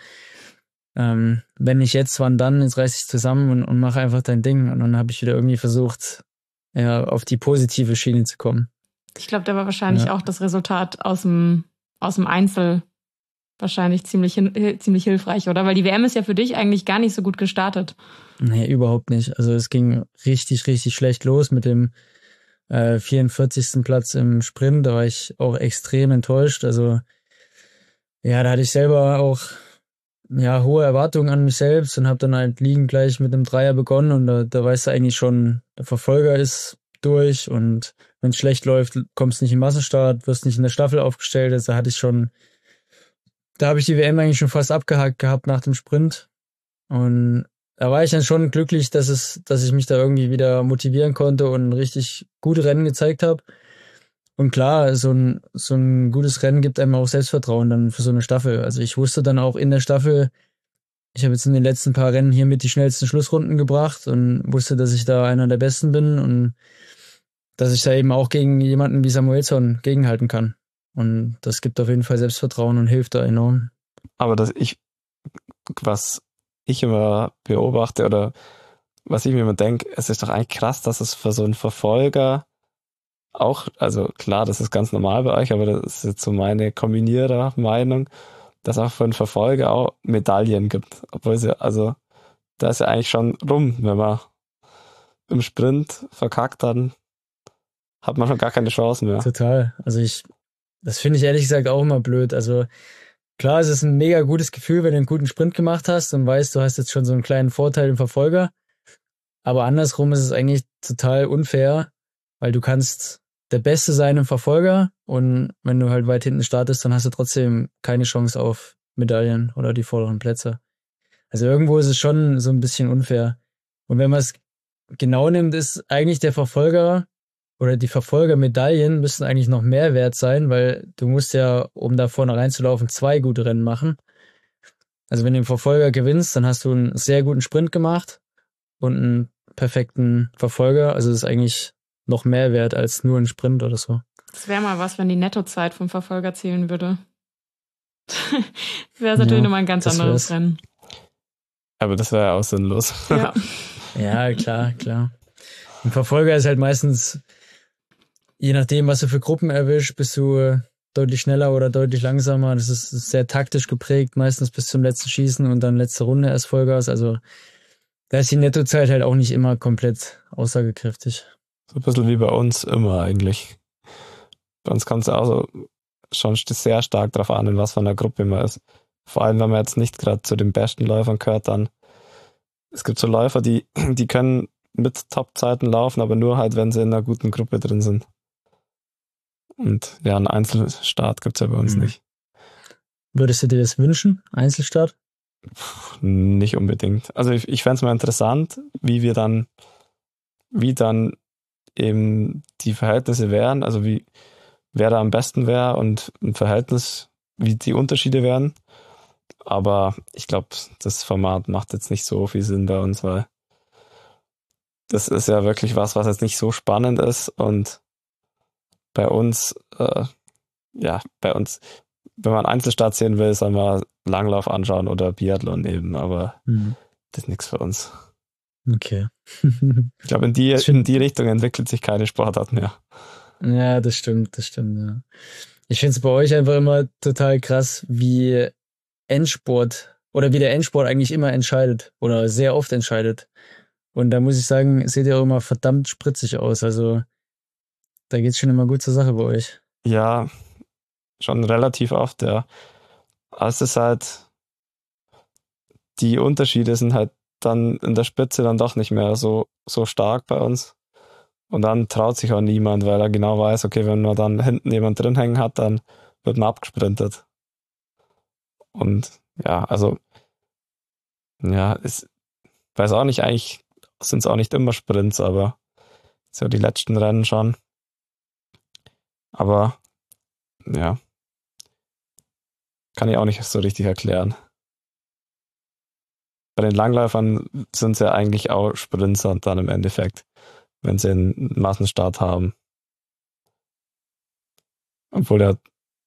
ähm, wenn nicht jetzt, wann dann, jetzt reiß ich zusammen und, und mache einfach dein Ding. Und dann habe ich wieder irgendwie versucht, ja, auf die positive Schiene zu kommen. Ich glaube, da war wahrscheinlich ja. auch das Resultat aus dem, aus dem Einzel wahrscheinlich ziemlich, ziemlich hilfreich, oder? Weil die W M ist ja für dich eigentlich gar nicht so gut gestartet. Nee, überhaupt nicht. Also es ging richtig, richtig schlecht los mit dem äh, vierundvierzigsten Platz im Sprint. Da war ich auch extrem enttäuscht. Also ja, da hatte ich selber auch ja hohe Erwartungen an mich selbst und habe dann halt liegen gleich mit einem Dreier begonnen und da, da weißt du eigentlich schon, der Verfolger ist durch und wenn es schlecht läuft, kommst du nicht im Massenstart, wirst nicht in der Staffel aufgestellt. Also da hatte ich schon Da habe ich die W M eigentlich schon fast abgehakt gehabt nach dem Sprint. Und da war ich dann schon glücklich, dass es, dass ich mich da irgendwie wieder motivieren konnte und richtig gute Rennen gezeigt habe. Und klar, so ein, so ein gutes Rennen gibt einem auch Selbstvertrauen dann für so eine Staffel. Also ich wusste dann auch in der Staffel, ich habe jetzt in den letzten paar Rennen hier mit die schnellsten Schlussrunden gebracht und wusste, dass ich da einer der Besten bin und dass ich da eben auch gegen jemanden wie Samuelsson gegenhalten kann. Und das gibt auf jeden Fall Selbstvertrauen und hilft da enorm. Aber das ich, was ich immer beobachte oder was ich mir immer denke, es ist doch eigentlich krass, dass es für so einen Verfolger auch, also klar, das ist ganz normal bei euch, aber das ist jetzt so meine Kombinierer-Meinung, dass auch für einen Verfolger auch Medaillen gibt. Obwohl sie, also da ist ja eigentlich schon rum, wenn man im Sprint verkackt, dann hat man schon gar keine Chance mehr. Total. Also ich Das finde ich ehrlich gesagt auch immer blöd. Also klar, es ist ein mega gutes Gefühl, wenn du einen guten Sprint gemacht hast und weißt, du hast jetzt schon so einen kleinen Vorteil im Verfolger. Aber andersrum ist es eigentlich total unfair, weil du kannst der Beste sein im Verfolger und wenn du halt weit hinten startest, dann hast du trotzdem keine Chance auf Medaillen oder die vorderen Plätze. Also irgendwo ist es schon so ein bisschen unfair. Und wenn man es genau nimmt, ist eigentlich der Verfolger oder die Verfolgermedaillen müssen eigentlich noch mehr wert sein, weil du musst ja, um da vorne reinzulaufen, zwei gute Rennen machen. Also wenn du den Verfolger gewinnst, dann hast du einen sehr guten Sprint gemacht und einen perfekten Verfolger. Also das ist eigentlich noch mehr wert als nur ein Sprint oder so. Das wäre mal was, wenn die Nettozeit vom Verfolger zählen würde. wäre es natürlich Ja, nochmal ein ganz das anderes wär's. Rennen. Aber das wäre ja auch sinnlos. Ja. Ja, klar, klar. Ein Verfolger ist halt meistens, je nachdem, was du für Gruppen erwischst, bist du äh, deutlich schneller oder deutlich langsamer. Das ist sehr taktisch geprägt, meistens bis zum letzten Schießen und dann letzte Runde erst Vollgas. Also da ist die Nettozeit halt auch nicht immer komplett aussagekräftig. So ein bisschen wie bei uns immer eigentlich. Bei uns kommt es auch so schon sehr stark darauf an, in was für einer Gruppe man ist. Vor allem, wenn man jetzt nicht gerade zu den besten Läufern gehört, dann es gibt so Läufer, die, die können mit Top-Zeiten laufen, aber nur halt, wenn sie in einer guten Gruppe drin sind. Und ja, einen Einzelstart gibt es ja bei uns Mhm. nicht. Würdest du dir das wünschen, Einzelstart? Puh, nicht unbedingt. Also ich, ich fände es mal interessant, wie wir dann, wie dann eben die Verhältnisse wären, also wie wer da am besten wäre und im Verhältnis, wie die Unterschiede wären. Aber ich glaube, das Format macht jetzt nicht so viel Sinn bei uns, weil das ist ja wirklich was, was jetzt nicht so spannend ist. Und bei uns, äh, ja, bei uns, wenn man Einzelstart sehen will, soll man Langlauf anschauen oder Biathlon eben, aber Mhm. das ist nichts für uns. Okay. Ich glaube, in die, Das stimmt. in die Richtung entwickelt sich keine Sportart mehr. Ja, das stimmt, das stimmt, ja. Ich finde es bei euch einfach immer total krass, wie Endsport oder wie der Endsport eigentlich immer entscheidet oder sehr oft entscheidet. Und da muss ich sagen, seht ihr auch immer verdammt spritzig aus. Also da geht's schon immer gut zur Sache bei euch. Ja, schon relativ oft, ja. Aber es ist halt, die Unterschiede sind halt dann in der Spitze dann doch nicht mehr so, so stark bei uns. Und dann traut sich auch niemand, weil er genau weiß, okay, wenn man dann hinten jemand drin hängen hat, dann wird man abgesprintet. Und ja, also, ja, ist, weiß auch nicht, eigentlich sind es auch nicht immer Sprints, aber so die letzten Rennen schon. Aber, ja, kann ich auch nicht so richtig erklären. Bei den Langläufern sind es ja eigentlich auch Sprints dann im Endeffekt, wenn sie einen Massenstart haben. Obwohl ja,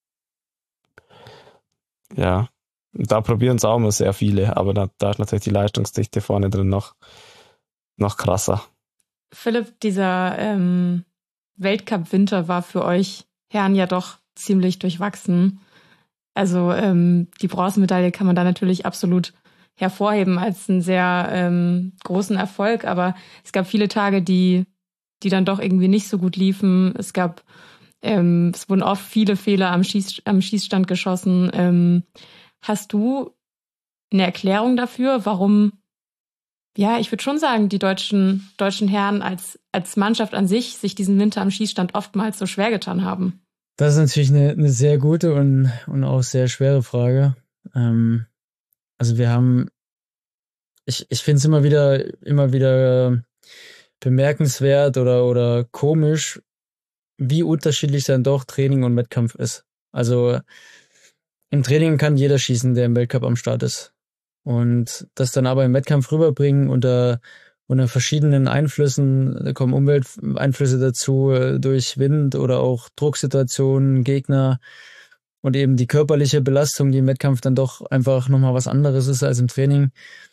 ja, da probieren es auch immer sehr viele, aber da, da ist natürlich die Leistungsdichte vorne drin noch, noch krasser. Philipp, dieser ähm, Weltcup-Winter war für euch Herren ja doch ziemlich durchwachsen. Also ähm, die Bronzemedaille kann man da natürlich absolut hervorheben als einen sehr ähm, großen Erfolg, aber es gab viele Tage, die, die dann doch irgendwie nicht so gut liefen. Es gab, ähm, es wurden oft viele Fehler am, Schieß, am Schießstand geschossen. Ähm, hast du eine Erklärung dafür, warum, ja, ich würde schon sagen, die deutschen, deutschen Herren als, als Mannschaft an sich sich diesen Winter am Schießstand oftmals so schwer getan haben? Das ist natürlich eine, eine sehr gute und, und auch sehr schwere Frage. Ähm, also wir haben, ich, ich finde es immer wieder, immer wieder bemerkenswert oder, oder komisch, wie unterschiedlich dann doch Training und Wettkampf ist. Also im Training kann jeder schießen, der im Weltcup am Start ist. Und das dann aber im Wettkampf rüberbringen unter, unter verschiedenen Einflüssen, da kommen Umwelteinflüsse dazu, durch Wind oder auch Drucksituationen, Gegner und eben die körperliche Belastung, die im Wettkampf dann doch einfach nochmal was anderes ist als im Training.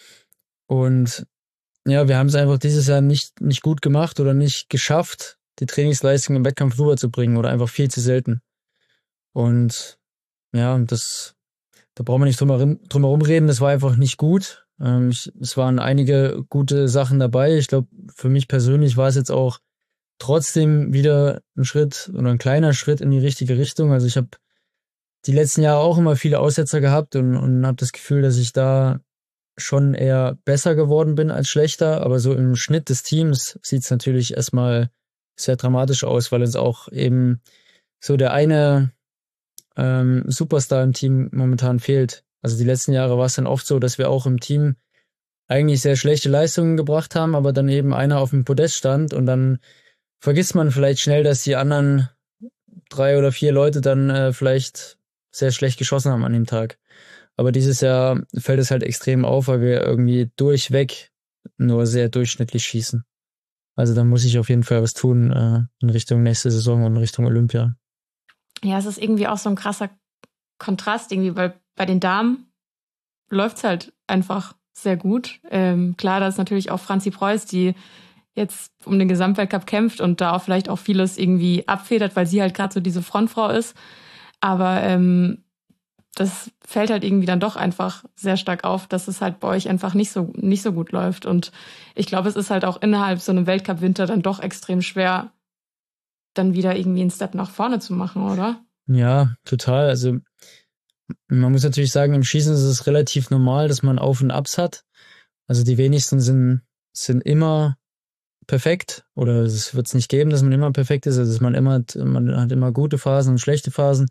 Und ja, wir haben es einfach dieses Jahr nicht, nicht gut gemacht oder nicht geschafft, die Trainingsleistung im Wettkampf rüberzubringen oder einfach viel zu selten. Und ja, das, da brauchen wir nicht drum herum, drum herum reden, das war einfach nicht gut. Ähm, ich, es waren einige gute Sachen dabei. Ich glaube, für mich persönlich war es jetzt auch trotzdem wieder ein Schritt oder ein kleiner Schritt in die richtige Richtung. Also ich habe die letzten Jahre auch immer viele Aussetzer gehabt und, und habe das Gefühl, dass ich da schon eher besser geworden bin als schlechter. Aber so im Schnitt des Teams sieht es natürlich erstmal sehr dramatisch aus, weil uns auch eben so der eine ähm, Superstar im Team momentan fehlt. Also die letzten Jahre war es dann oft so, dass wir auch im Team eigentlich sehr schlechte Leistungen gebracht haben, aber dann eben einer auf dem Podest stand und dann vergisst man vielleicht schnell, dass die anderen drei oder vier Leute dann äh, vielleicht sehr schlecht geschossen haben an dem Tag. Aber dieses Jahr fällt es halt extrem auf, weil wir irgendwie durchweg nur sehr durchschnittlich schießen. Also da muss ich auf jeden Fall was tun äh, in Richtung nächste Saison und in Richtung Olympia. Ja, es ist irgendwie auch so ein krasser Kontrast irgendwie, weil bei den Damen läuft's halt einfach sehr gut. Ähm, klar, da ist natürlich auch Franzi Preuß, die jetzt um den Gesamtweltcup kämpft und da auch vielleicht auch vieles irgendwie abfedert, weil sie halt gerade so diese Frontfrau ist. Aber ähm, das fällt halt irgendwie dann doch einfach sehr stark auf, dass es halt bei euch einfach nicht so nicht so gut läuft. Und ich glaube, es ist halt auch innerhalb so einem Weltcup-Winter dann doch extrem schwer, dann wieder irgendwie einen Step nach vorne zu machen, oder? Ja, total. Also man muss natürlich sagen, im Schießen ist es relativ normal, dass man Auf- und Abs hat. Also die wenigsten sind, sind immer perfekt, oder es wird es nicht geben, dass man immer perfekt ist. Also dass man immer, man hat immer gute Phasen und schlechte Phasen.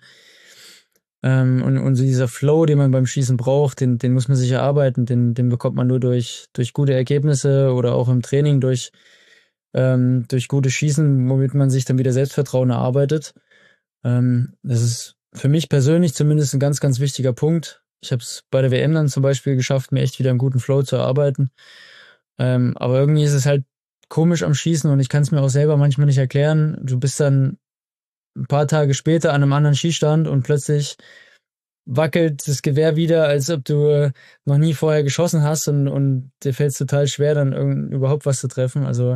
Ähm, und, und so dieser Flow, den man beim Schießen braucht, den, den muss man sich erarbeiten. Den, den bekommt man nur durch, durch gute Ergebnisse oder auch im Training durch, ähm, durch gutes Schießen, womit man sich dann wieder Selbstvertrauen erarbeitet. Ähm, das ist für mich persönlich zumindest ein ganz, ganz wichtiger Punkt. Ich habe es bei der W M dann zum Beispiel geschafft, mir echt wieder einen guten Flow zu erarbeiten. Ähm, aber irgendwie ist es halt komisch am Schießen und ich kann es mir auch selber manchmal nicht erklären. Du bist dann ein paar Tage später an einem anderen Schießstand und plötzlich wackelt das Gewehr wieder, als ob du noch nie vorher geschossen hast und, und dir fällt es total schwer, dann irgend, überhaupt was zu treffen. Also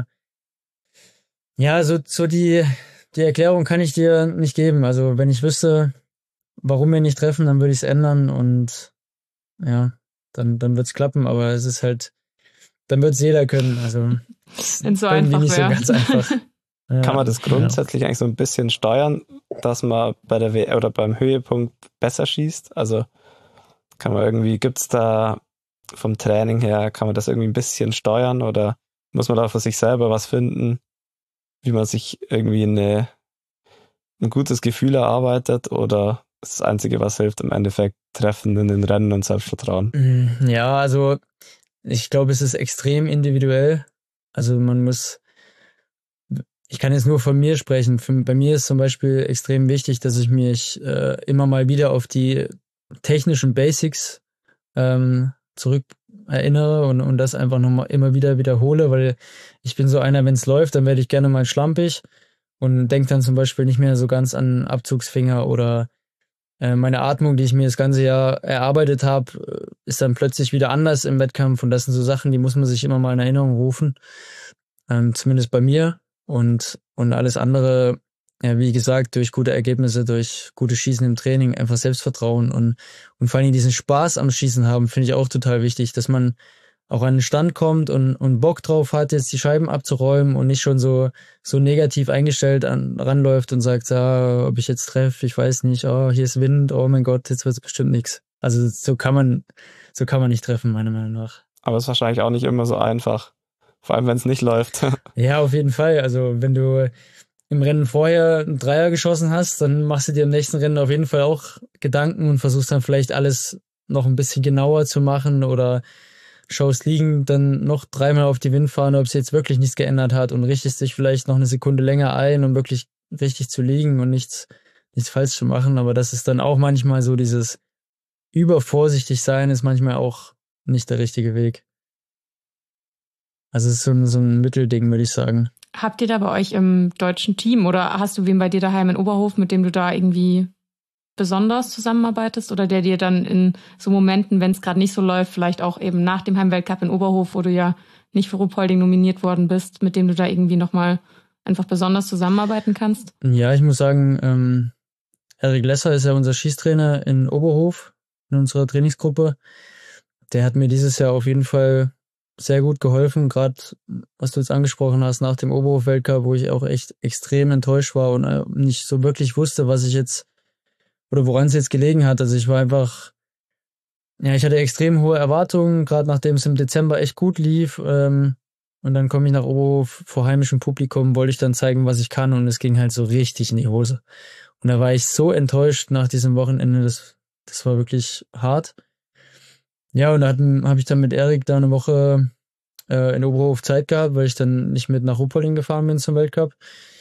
ja, so, so die, die Erklärung kann ich dir nicht geben. Also wenn ich wüsste, warum wir nicht treffen, dann würde ich es ändern und ja, dann, dann wird es klappen, aber es ist halt, dann wird es jeder können. Also wenn es so einfach nicht wäre. so ganz einfach. Ja, Kann man das grundsätzlich ja. eigentlich so ein bisschen steuern, dass man bei der W M oder beim Höhepunkt besser schießt? Also kann man irgendwie, gibt's da vom Training her, kann man das irgendwie ein bisschen steuern oder muss man da für sich selber was finden, wie man sich irgendwie eine, ein gutes Gefühl erarbeitet, oder ist das Einzige, was hilft, im Endeffekt Treffen in den Rennen und Selbstvertrauen? Ja, also ich glaube, es ist extrem individuell. Also man muss, ich kann jetzt nur von mir sprechen. Für, bei mir ist zum Beispiel extrem wichtig, dass ich mich äh, immer mal wieder auf die technischen Basics ähm, zurück erinnere und, und das einfach nochmal immer wieder wiederhole, weil ich bin so einer, wenn es läuft, dann werde ich gerne mal schlampig und denke dann zum Beispiel nicht mehr so ganz an Abzugsfinger oder äh, meine Atmung, die ich mir das ganze Jahr erarbeitet habe, ist dann plötzlich wieder anders im Wettkampf und das sind so Sachen, die muss man sich immer mal in Erinnerung rufen, ähm, zumindest bei mir und, und alles andere, ja, wie gesagt, durch gute Ergebnisse, durch gutes Schießen im Training, einfach Selbstvertrauen und, und vor allem diesen Spaß am Schießen haben, finde ich auch total wichtig, dass man auch an den Stand kommt und, und Bock drauf hat, jetzt die Scheiben abzuräumen und nicht schon so, so negativ eingestellt an, ranläuft und sagt, ah, ob ich jetzt treffe, ich weiß nicht, oh, hier ist Wind, oh mein Gott, jetzt wird es bestimmt nichts. Also so kann man, so kann man nicht treffen, meiner Meinung nach. Aber es ist wahrscheinlich auch nicht immer so einfach. Vor allem, wenn es nicht läuft. Ja, auf jeden Fall. Also wenn du im Rennen vorher einen Dreier geschossen hast, dann machst du dir im nächsten Rennen auf jeden Fall auch Gedanken und versuchst dann vielleicht alles noch ein bisschen genauer zu machen oder schaust liegen, dann noch dreimal auf die Windfahne, ob es jetzt wirklich nichts geändert hat und richtest dich vielleicht noch eine Sekunde länger ein, um wirklich richtig zu liegen und nichts, nichts falsch zu machen. Aber das ist dann auch manchmal so, dieses übervorsichtig sein ist manchmal auch nicht der richtige Weg. Also es ist so ein, so ein Mittelding, würde ich sagen. Habt ihr da bei euch im deutschen Team oder hast du wen bei dir daheim in Oberhof, mit dem du da irgendwie besonders zusammenarbeitest oder der dir dann in so Momenten, wenn es gerade nicht so läuft, vielleicht auch eben nach dem Heimweltcup in Oberhof, wo du ja nicht für Ruhpolding nominiert worden bist, mit dem du da irgendwie nochmal einfach besonders zusammenarbeiten kannst? Ja, ich muss sagen, ähm, Erik Lesser ist ja unser Schießtrainer in Oberhof, in unserer Trainingsgruppe. Der hat mir dieses Jahr auf jeden Fall sehr gut geholfen, gerade was du jetzt angesprochen hast, nach dem Oberhof-Weltcup, wo ich auch echt extrem enttäuscht war und nicht so wirklich wusste, was ich jetzt oder woran es jetzt gelegen hat. Also ich war einfach, ja, ich hatte extrem hohe Erwartungen, gerade nachdem es im Dezember echt gut lief. Ähm, und dann komme ich nach Oberhof vor heimischem Publikum, wollte ich dann zeigen, was ich kann und es ging halt so richtig in die Hose. Und da war ich so enttäuscht nach diesem Wochenende, das, das war wirklich hart. Ja, und da habe ich dann mit Erik da eine Woche äh, in Oberhof Zeit gehabt, weil ich dann nicht mit nach Ruhpolding gefahren bin zum Weltcup.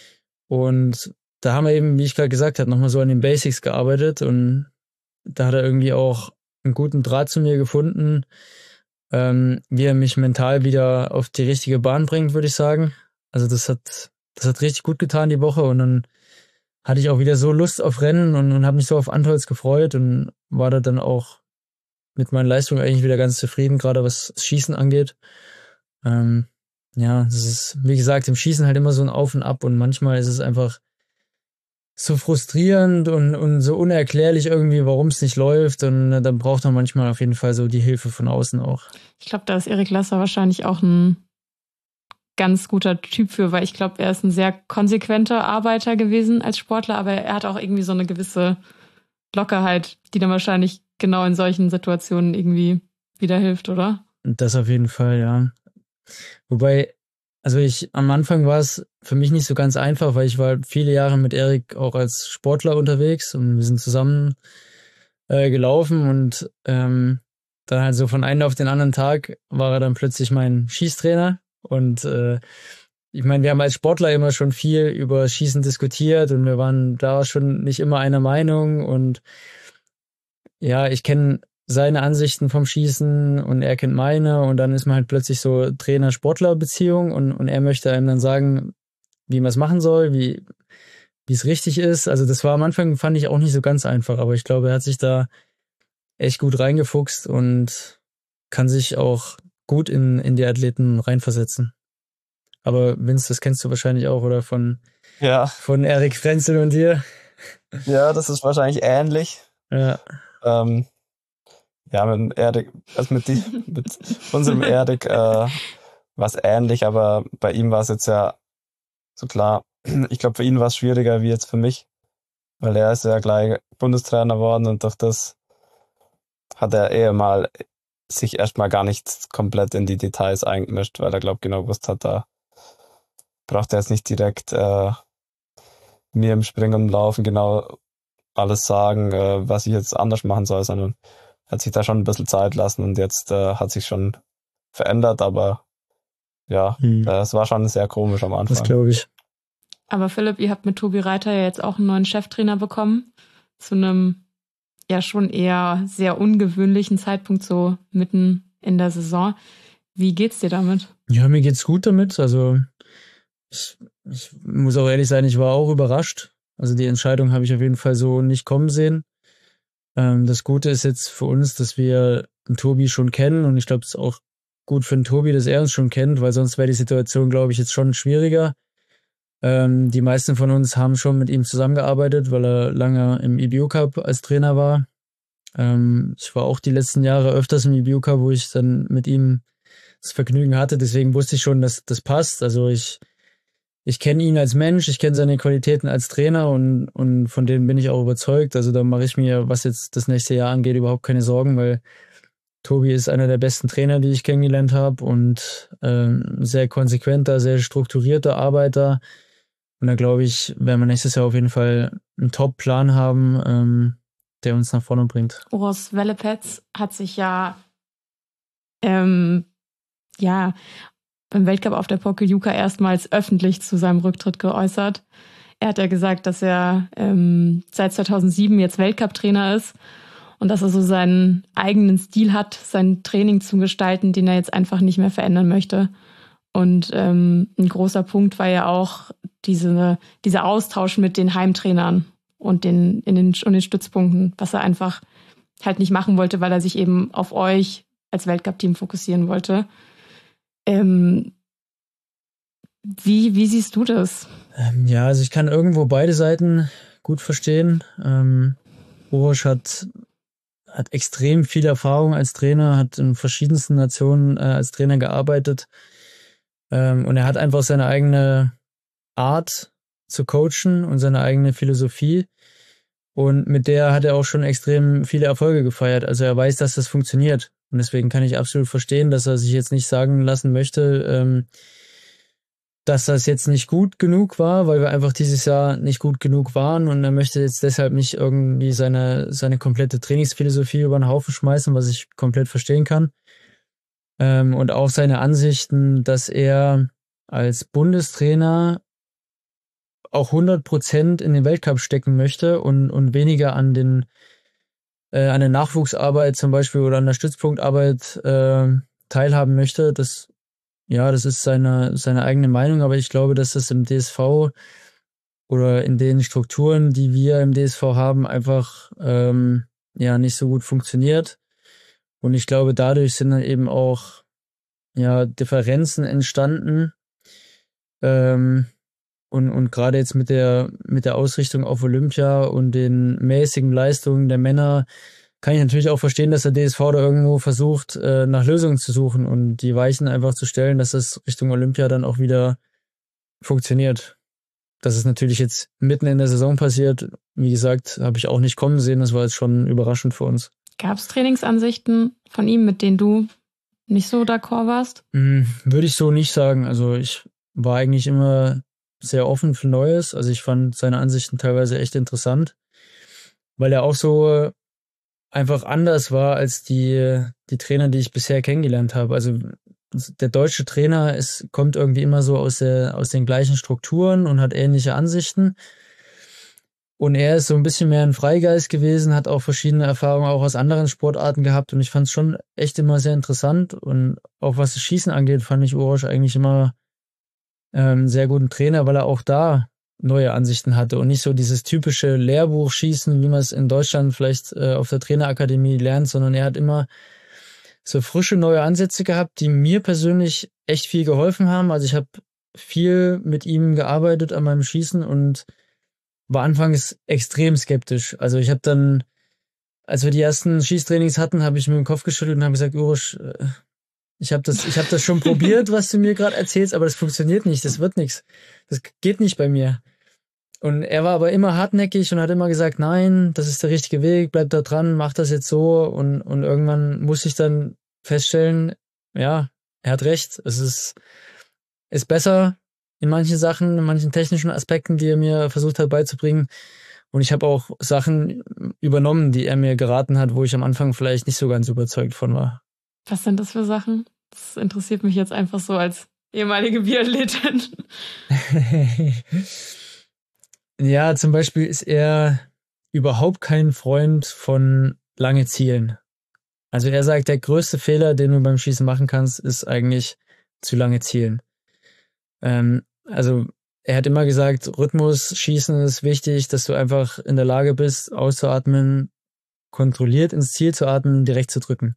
Und da haben wir eben, wie ich gerade gesagt habe, nochmal so an den Basics gearbeitet und da hat er irgendwie auch einen guten Draht zu mir gefunden, ähm, wie er mich mental wieder auf die richtige Bahn bringt, würde ich sagen. Also das hat, das hat richtig gut getan die Woche und dann hatte ich auch wieder so Lust auf Rennen und, und habe mich so auf Antholz gefreut und war da dann auch mit meinen Leistungen eigentlich wieder ganz zufrieden, gerade was das Schießen angeht. Ähm, ja, das ist, wie gesagt, im Schießen halt immer so ein Auf und Ab und manchmal ist es einfach so frustrierend und, und so unerklärlich irgendwie, warum es nicht läuft und äh, dann braucht man manchmal auf jeden Fall so die Hilfe von außen auch. Ich glaube, da ist Erik Lasser wahrscheinlich auch ein ganz guter Typ für, weil ich glaube, er ist ein sehr konsequenter Arbeiter gewesen als Sportler, aber er hat auch irgendwie so eine gewisse Lockerheit, die dann wahrscheinlich genau in solchen Situationen irgendwie wieder hilft, oder? Das auf jeden Fall, ja. Wobei, also ich, am Anfang war es für mich nicht so ganz einfach, weil ich war viele Jahre mit Erik auch als Sportler unterwegs und wir sind zusammen äh, gelaufen und ähm, dann halt so von einem auf den anderen Tag war er dann plötzlich mein Schießtrainer und äh, ich meine, wir haben als Sportler immer schon viel über Schießen diskutiert und wir waren da schon nicht immer einer Meinung und ja, ich kenne seine Ansichten vom Schießen und er kennt meine und dann ist man halt plötzlich so Trainer-Sportler-Beziehung und, und er möchte einem dann sagen, wie man es machen soll, wie wie es richtig ist. Also das war am Anfang, fand ich auch nicht so ganz einfach, aber ich glaube, er hat sich da echt gut reingefuchst und kann sich auch gut in, in die Athleten reinversetzen. Aber Vince, das kennst du wahrscheinlich auch, oder? Von, Ja, von Erik Frenzel und dir. ja, das ist wahrscheinlich ähnlich. Ja. Ähm, ja, mit dem Erik, also mit, die, mit unserem Erik äh, war es ähnlich, aber bei ihm war es jetzt ja so klar. Ich glaube, für ihn war es schwieriger wie jetzt für mich, weil er ist ja gleich Bundestrainer geworden und durch das hat er eher mal sich erstmal gar nicht komplett in die Details eingemischt, weil er, glaube ich, genau gewusst hat, da braucht er jetzt nicht direkt äh, mir im Springen und Laufen genau alles sagen, äh, was ich jetzt anders machen soll, sondern hat sich da schon ein bisschen Zeit lassen und jetzt äh, hat sich schon verändert, aber ja, Hm. äh, es war schon sehr komisch am Das Anfang. glaube ich. Aber Philipp, ihr habt mit Tobi Reiter ja jetzt auch einen neuen Cheftrainer bekommen, zu einem ja schon eher sehr ungewöhnlichen Zeitpunkt, so mitten in der Saison. Wie geht's dir damit? Ja, mir geht's gut damit. Also ich, ich muss auch ehrlich sein, ich war auch überrascht. Also die Entscheidung habe ich auf jeden Fall so nicht kommen sehen. Ähm, das Gute ist jetzt für uns, dass wir den Tobi schon kennen und ich glaube, es ist auch gut für den Tobi, dass er uns schon kennt, weil sonst wäre die Situation, glaube ich, jetzt schon schwieriger. Ähm, die meisten von uns haben schon mit ihm zusammengearbeitet, weil er lange im E B U Cup als Trainer war. Ähm, ich war auch die letzten Jahre öfters im E B U Cup, wo ich dann mit ihm das Vergnügen hatte. Deswegen wusste ich schon, dass das passt. Also ich, ich kenne ihn als Mensch, ich kenne seine Qualitäten als Trainer und, und von denen bin ich auch überzeugt. Also da mache ich mir, was jetzt das nächste Jahr angeht, überhaupt keine Sorgen, weil Tobi ist einer der besten Trainer, die ich kennengelernt habe und ähm, sehr konsequenter, sehr strukturierter Arbeiter. Und da glaube ich, werden wir nächstes Jahr auf jeden Fall einen Top-Plan haben, ähm, der uns nach vorne bringt. Urs Wellepetz hat sich ja ähm, ja beim Weltcup auf der Pokljuka erstmals öffentlich zu seinem Rücktritt geäußert. Er hat ja gesagt, dass er ähm, seit zweitausendsieben jetzt Weltcup-Trainer ist und dass er so seinen eigenen Stil hat, sein Training zu gestalten, den er jetzt einfach nicht mehr verändern möchte. Und ähm, ein großer Punkt war ja auch diese, dieser Austausch mit den Heimtrainern und den, in den, und den Stützpunkten, was er einfach halt nicht machen wollte, weil er sich eben auf euch als Weltcup-Team fokussieren wollte. Ähm, wie, wie siehst du das? Ähm, ja, also ich kann irgendwo beide Seiten gut verstehen. Ähm, Urs hat, hat extrem viel Erfahrung als Trainer, hat in verschiedensten Nationen äh, als Trainer gearbeitet. Ähm, und er hat einfach seine eigene Art zu coachen und seine eigene Philosophie. Und mit der hat er auch schon extrem viele Erfolge gefeiert. Also er weiß, dass das funktioniert. Und deswegen kann ich absolut verstehen, dass er sich jetzt nicht sagen lassen möchte, ähm, dass das jetzt nicht gut genug war, weil wir einfach dieses Jahr nicht gut genug waren. Und er möchte jetzt deshalb nicht irgendwie seine, seine komplette Trainingsphilosophie über den Haufen schmeißen, was ich komplett verstehen kann. Ähm, und auch seine Ansichten, dass er als Bundestrainer auch hundert Prozent in den Weltcup stecken möchte und, und weniger an den äh, an der Nachwuchsarbeit zum Beispiel oder an der Stützpunktarbeit äh, teilhaben möchte. Das, ja, das ist seine, seine eigene Meinung, aber ich glaube, dass das im D S V oder in den Strukturen, die wir im D S V haben, einfach ähm, ja nicht so gut funktioniert. Und ich glaube, dadurch sind dann eben auch ja Differenzen entstanden. Ähm, und und gerade jetzt mit der mit der Ausrichtung auf Olympia und den mäßigen Leistungen der Männer kann ich natürlich auch verstehen, dass der D S V da irgendwo versucht, äh, nach Lösungen zu suchen und die Weichen einfach zu stellen, dass das Richtung Olympia dann auch wieder funktioniert. Dass es natürlich jetzt mitten in der Saison passiert, wie gesagt, habe ich auch nicht kommen sehen. Das war jetzt schon überraschend für uns. Gab es Trainingsansichten von ihm, mit denen du nicht so d'accord warst? Hm, würde ich so nicht sagen. Also ich war eigentlich immer sehr offen für Neues. Also ich fand seine Ansichten teilweise echt interessant, weil er auch so einfach anders war als die, die Trainer, die ich bisher kennengelernt habe. Also der deutsche Trainer ist, kommt irgendwie immer so aus, der, aus den gleichen Strukturen und hat ähnliche Ansichten. Und er ist so ein bisschen mehr ein Freigeist gewesen, hat auch verschiedene Erfahrungen auch aus anderen Sportarten gehabt. Und ich fand es schon echt immer sehr interessant. Und auch was das Schießen angeht, fand ich Uroš eigentlich immer einen sehr guten Trainer, weil er auch da neue Ansichten hatte und nicht so dieses typische Lehrbuchschießen, wie man es in Deutschland vielleicht äh, auf der Trainerakademie lernt, sondern er hat immer so frische neue Ansätze gehabt, die mir persönlich echt viel geholfen haben. Also ich habe viel mit ihm gearbeitet an meinem Schießen und war anfangs extrem skeptisch. Also ich habe dann, als wir die ersten Schießtrainings hatten, habe ich mir den Kopf geschüttelt und habe gesagt, Uroš, ich habe das, ich habe das schon probiert, was du mir gerade erzählst, aber das funktioniert nicht, das wird nichts. Das geht nicht bei mir. Und er war aber immer hartnäckig und hat immer gesagt, nein, das ist der richtige Weg, bleib da dran, mach das jetzt so. Und, und irgendwann musste ich dann feststellen, ja, er hat recht. Es ist, ist besser in manchen Sachen, in manchen technischen Aspekten, die er mir versucht hat beizubringen. Und ich habe auch Sachen übernommen, die er mir geraten hat, wo ich am Anfang vielleicht nicht so ganz überzeugt von war. Was sind das für Sachen? Das interessiert mich jetzt einfach so als ehemalige Biathletin. Ja, zum Beispiel ist er überhaupt kein Freund von lange Zielen. Also er sagt, der größte Fehler, den du beim Schießen machen kannst, ist eigentlich zu lange zielen. Ähm, also er hat immer gesagt, Rhythmus, Schießen ist wichtig, dass du einfach in der Lage bist, auszuatmen, kontrolliert ins Ziel zu atmen, direkt zu drücken.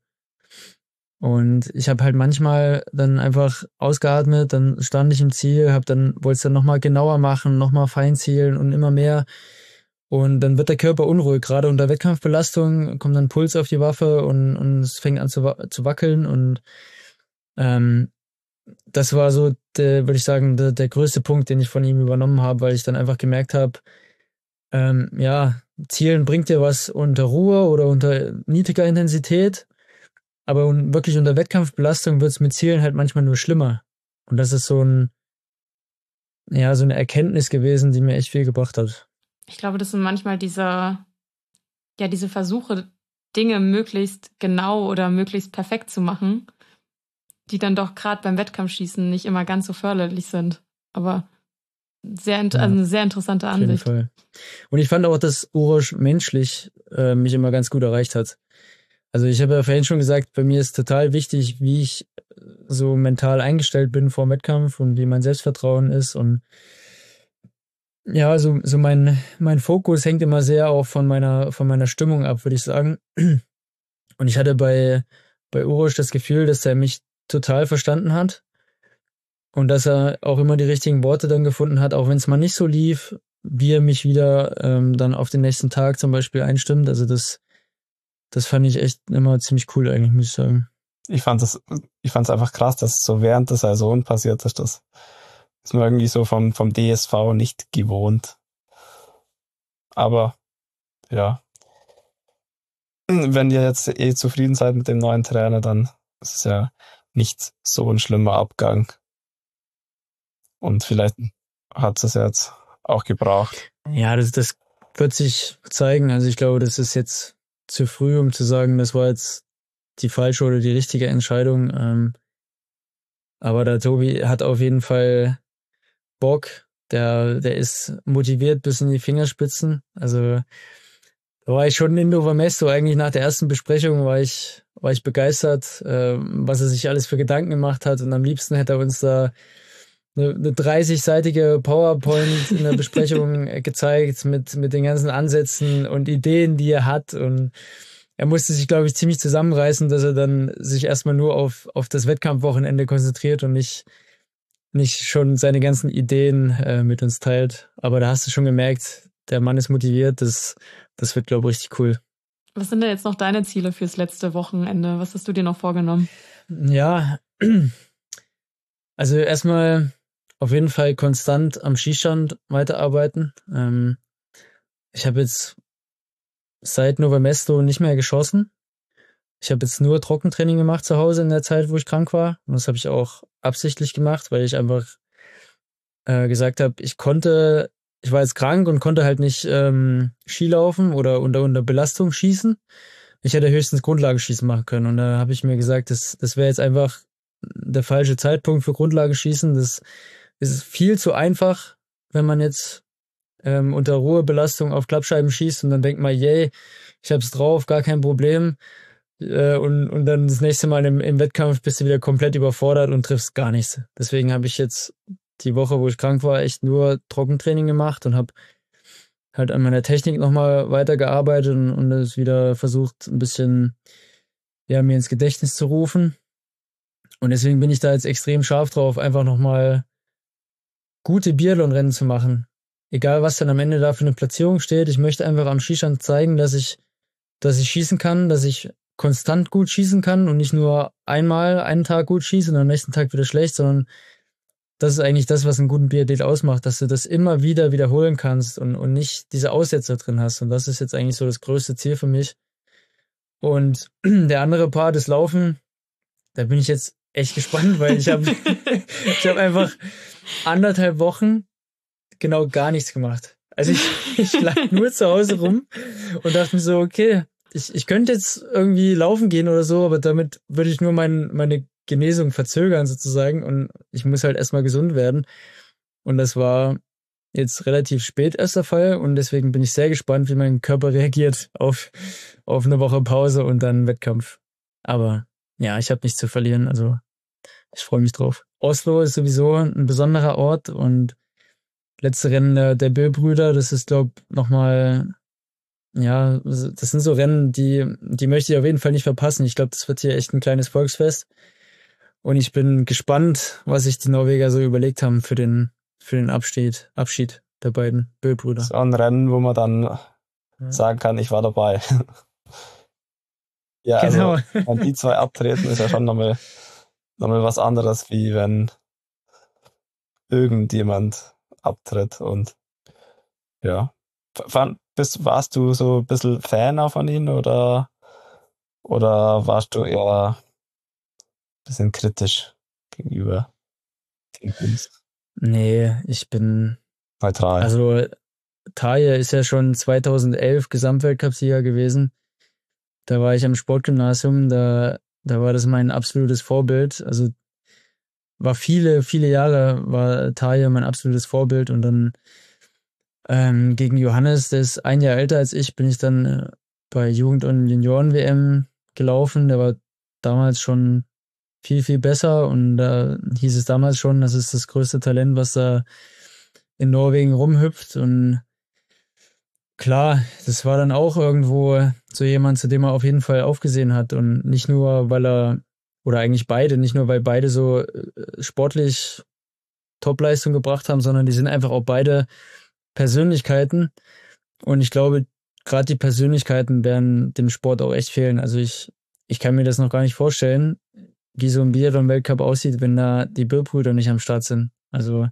Und ich habe halt manchmal dann einfach ausgeatmet, dann stand ich im Ziel, hab dann wollte es dann nochmal genauer machen, nochmal fein zielen und immer mehr. Und dann wird der Körper unruhig, gerade unter Wettkampfbelastung kommt dann Puls auf die Waffe und, und es fängt an zu, zu wackeln. Und ähm, das war so, der, würde ich sagen, der, der größte Punkt, den ich von ihm übernommen habe, weil ich dann einfach gemerkt habe, ähm, ja, Zielen bringt dir was unter Ruhe oder unter niedriger Intensität. Aber wirklich unter Wettkampfbelastung wird es mit Zielen halt manchmal nur schlimmer. Und das ist so ein, ja, so eine Erkenntnis gewesen, die mir echt viel gebracht hat. Ich glaube, das sind manchmal diese, ja, diese Versuche, Dinge möglichst genau oder möglichst perfekt zu machen, die dann doch gerade beim Wettkampfschießen nicht immer ganz so förderlich sind. Aber sehr, also eine sehr interessante Ansicht. Auf jeden Fall. Und ich fand auch, dass Uroš menschlich äh, mich immer ganz gut erreicht hat. Also ich habe ja vorhin schon gesagt, bei mir ist total wichtig, wie ich so mental eingestellt bin vor dem Wettkampf und wie mein Selbstvertrauen ist. Und ja, so, so mein, mein Fokus hängt immer sehr auch von meiner, von meiner Stimmung ab, würde ich sagen. Und ich hatte bei, bei Uroš das Gefühl, dass er mich total verstanden hat und dass er auch immer die richtigen Worte dann gefunden hat, auch wenn es mal nicht so lief, wie er mich wieder ähm, dann auf den nächsten Tag zum Beispiel einstimmt. Also das Das fand ich echt immer ziemlich cool eigentlich, muss ich sagen. Ich fand das, ich fand es einfach krass, dass es so während der Saison passiert ist. Das ist mir irgendwie so vom, vom D S V nicht gewohnt. Aber, ja. Wenn ihr jetzt eh zufrieden seid mit dem neuen Trainer, dann ist es ja nicht so ein schlimmer Abgang. Und vielleicht hat es jetzt auch gebraucht. Ja, das, das wird sich zeigen. Also ich glaube, das ist jetzt zu früh, um zu sagen, das war jetzt die falsche oder die richtige Entscheidung. Ähm, aber der Tobi hat auf jeden Fall Bock. Der, der ist motiviert bis in die Fingerspitzen. Also da war ich schon in Novamesto. Eigentlich nach der ersten Besprechung war ich, war ich begeistert, äh, was er sich alles für Gedanken gemacht hat. Und am liebsten hätte er uns da eine, eine dreißig-seitige PowerPoint in der Besprechung gezeigt mit, mit den ganzen Ansätzen und Ideen, die er hat. Und er musste sich, glaube ich, ziemlich zusammenreißen, dass er dann sich erstmal nur auf, auf das Wettkampfwochenende konzentriert und nicht, nicht schon seine ganzen Ideen äh, mit uns teilt. Aber da hast du schon gemerkt, der Mann ist motiviert. Das, das wird, glaube ich, richtig cool. Was sind denn jetzt noch deine Ziele fürs letzte Wochenende? Was hast du dir noch vorgenommen? Ja, also erstmal auf jeden Fall konstant am Schießstand weiterarbeiten. Ähm, ich habe jetzt seit Novemesto nicht mehr geschossen. Ich habe jetzt nur Trockentraining gemacht zu Hause in der Zeit, wo ich krank war. Und das habe ich auch absichtlich gemacht, weil ich einfach äh, gesagt habe, ich konnte, ich war jetzt krank und konnte halt nicht ähm, Skilaufen oder unter, unter Belastung schießen. Ich hätte höchstens Grundlagenschießen machen können. Und da habe ich mir gesagt, das, das wäre jetzt einfach der falsche Zeitpunkt für Grundlagenschießen. Das ist viel zu einfach, wenn man jetzt ähm, unter Ruhebelastung auf Klappscheiben schießt und dann denkt man, yay, ich hab's drauf, gar kein Problem. Äh, und, und dann das nächste Mal im, im Wettkampf bist du wieder komplett überfordert und triffst gar nichts. Deswegen habe ich jetzt die Woche, wo ich krank war, echt nur Trockentraining gemacht und habe halt an meiner Technik nochmal weitergearbeitet und, und es wieder versucht, ein bisschen ja, mir ins Gedächtnis zu rufen. Und deswegen bin ich da jetzt extrem scharf drauf, einfach nochmal gute Biathlon-Rennen zu machen. Egal, was dann am Ende da für eine Platzierung steht. Ich möchte einfach am Skistand zeigen, dass ich, dass ich schießen kann, dass ich konstant gut schießen kann und nicht nur einmal einen Tag gut schieße und am nächsten Tag wieder schlecht, sondern das ist eigentlich das, was einen guten Biathlet ausmacht, dass du das immer wieder wiederholen kannst und, und nicht diese Aussetzer drin hast. Und das ist jetzt eigentlich so das größte Ziel für mich. Und der andere Part, das Laufen, da bin ich jetzt echt gespannt, weil ich habe ich hab einfach anderthalb Wochen genau gar nichts gemacht. Also ich, ich lag nur zu Hause rum und dachte mir so, okay, ich, ich könnte jetzt irgendwie laufen gehen oder so, aber damit würde ich nur mein, meine Genesung verzögern sozusagen und ich muss halt erstmal gesund werden. Und das war jetzt relativ spät erst der Fall und deswegen bin ich sehr gespannt, wie mein Körper reagiert auf, auf eine Woche Pause und dann Wettkampf. Aber ja, ich habe nichts zu verlieren, also ich freue mich drauf. Oslo ist sowieso ein besonderer Ort und letzte Rennen der, der Bill-Brüder, das ist, glaube ich, nochmal, ja, das sind so Rennen, die, die möchte ich auf jeden Fall nicht verpassen. Ich glaube, das wird hier echt ein kleines Volksfest. Und ich bin gespannt, was sich die Norweger so überlegt haben für den, für den Abschied, Abschied der beiden Bill-Brüder. So ein Rennen, wo man dann ja. sagen kann, ich war dabei. Ja, genau. Also, wenn die zwei abtreten, ist ja schon nochmal, nochmal was anderes, wie wenn irgendjemand abtritt. Und ja, Fand, bist, warst du so ein bisschen Fan auch von ihnen oder, oder warst du eher ein bisschen kritisch gegenüber den Teams? Nee, ich bin neutral. Also Tarje ist ja schon zweitausendelf Gesamtweltcupsieger gewesen. Da war ich am Sportgymnasium, da, da war das mein absolutes Vorbild. Also war viele, viele Jahre war Tarje mein absolutes Vorbild und dann ähm, gegen Johannes, der ist ein Jahr älter als ich, bin ich dann äh, bei Jugend- und Junioren-W M gelaufen. Der war damals schon viel, viel besser und da hieß es damals schon, das ist das größte Talent, was da in Norwegen rumhüpft und klar, das war dann auch irgendwo so jemand, zu dem er auf jeden Fall aufgesehen hat und nicht nur, weil er, oder eigentlich beide, nicht nur, weil beide so sportlich Topleistung gebracht haben, sondern die sind einfach auch beide Persönlichkeiten und ich glaube, gerade die Persönlichkeiten werden dem Sport auch echt fehlen. Also ich, ich kann mir das noch gar nicht vorstellen, wie so ein Biathlon-Weltcup aussieht, wenn da die Bill-Brüder nicht am Start sind. Also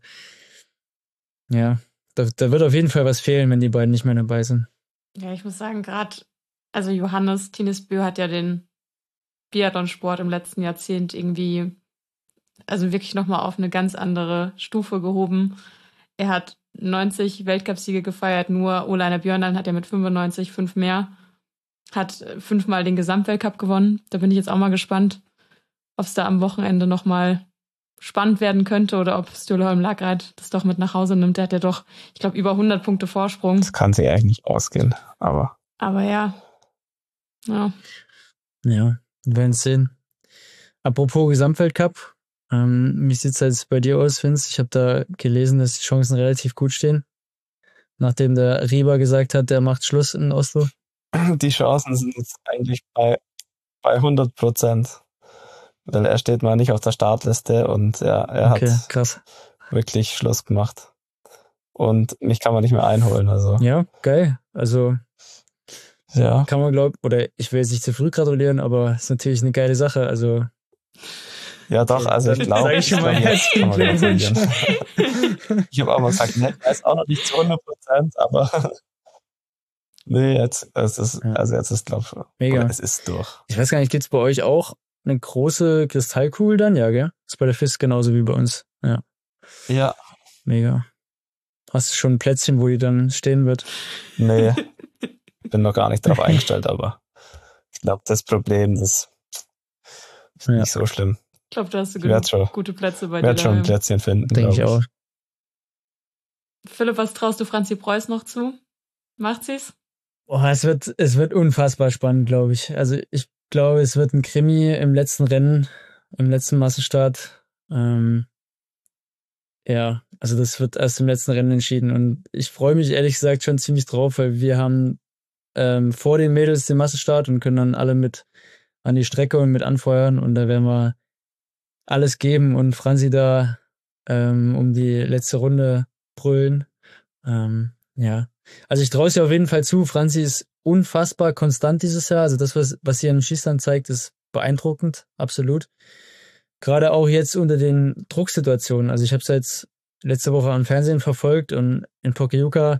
ja, da, da wird auf jeden Fall was fehlen, wenn die beiden nicht mehr dabei sind. Ja, ich muss sagen, gerade, also Johannes Tinnesbø hat ja den Biathlon-Sport im letzten Jahrzehnt irgendwie, also wirklich nochmal auf eine ganz andere Stufe gehoben. Er hat neunzig Weltcupsiege gefeiert, nur Ole-Einar Bjørndalen hat ja mit fünfundneunzig fünf mehr, hat fünfmal den Gesamtweltcup gewonnen. Da bin ich jetzt auch mal gespannt, ob es da am Wochenende nochmal spannend werden könnte oder ob Ståle Lagreit das doch mit nach Hause nimmt. Der hat ja doch, ich glaube, über hundert Punkte Vorsprung. Das kann sich eigentlich nicht ausgehen, aber... Aber ja. Ja. Ja, wir werden es sehen. Apropos Gesamtweltcup, Ähm, wie sieht es jetzt bei dir aus, Vince? Ich habe da gelesen, dass die Chancen relativ gut stehen. Nachdem der Rieber gesagt hat, der macht Schluss in Oslo. Die Chancen sind jetzt eigentlich bei, bei hundert Prozent. Weil er steht mal nicht auf der Startliste und er, er Okay, hat krass. wirklich Schluss gemacht. Und mich kann man nicht mehr einholen. Also Ja, geil. Also ja, kann man glauben, oder ich will jetzt nicht zu früh gratulieren, aber ist natürlich eine geile Sache. Also ja doch, also ich Dann glaube, sag ich schon mal herzlichen Glückwunsch. Ich habe auch mal gesagt, ne, er ist auch noch nicht zu hundert Prozent, aber nee, jetzt, es ist, also jetzt ist, glaube ich, Mega. oder es ist durch. Ich weiß gar nicht, gibt's bei euch auch eine große Kristallkugel dann? Ja, gell? Ist bei der F I S genauso wie bei uns. Ja, Ja, mega. Hast du schon ein Plätzchen, wo die dann stehen wird? nee, bin noch gar nicht drauf eingestellt, aber ich glaube, das Problem, das ist Ja. nicht so schlimm. Ich glaube, da hast du Ich werd genug schon, gute Plätze bei dir werd schon ein daheim. Plätzchen finden, Denke ich glaub auch. Philipp, was traust du Franzi Preuß noch zu? Macht sie's? Boah, es wird, es wird unfassbar spannend, glaube ich. Also ich glaube, es wird ein Krimi im letzten Rennen, im letzten Massenstart. Ähm, ja, also das wird erst im letzten Rennen entschieden und ich freue mich ehrlich gesagt schon ziemlich drauf, weil wir haben ähm, vor den Mädels den Massenstart und können dann alle mit an die Strecke und mit anfeuern und da werden wir alles geben und Franzi da ähm, um die letzte Runde brüllen. Ähm, ja, also ich traue es ihr auf jeden Fall zu. Franzi ist unfassbar konstant dieses Jahr. Also das, was, was sie im Schießstand zeigt, ist beeindruckend, absolut. Gerade auch jetzt unter den Drucksituationen. Also ich habe es jetzt letzte Woche am Fernsehen verfolgt und in Pokljuka,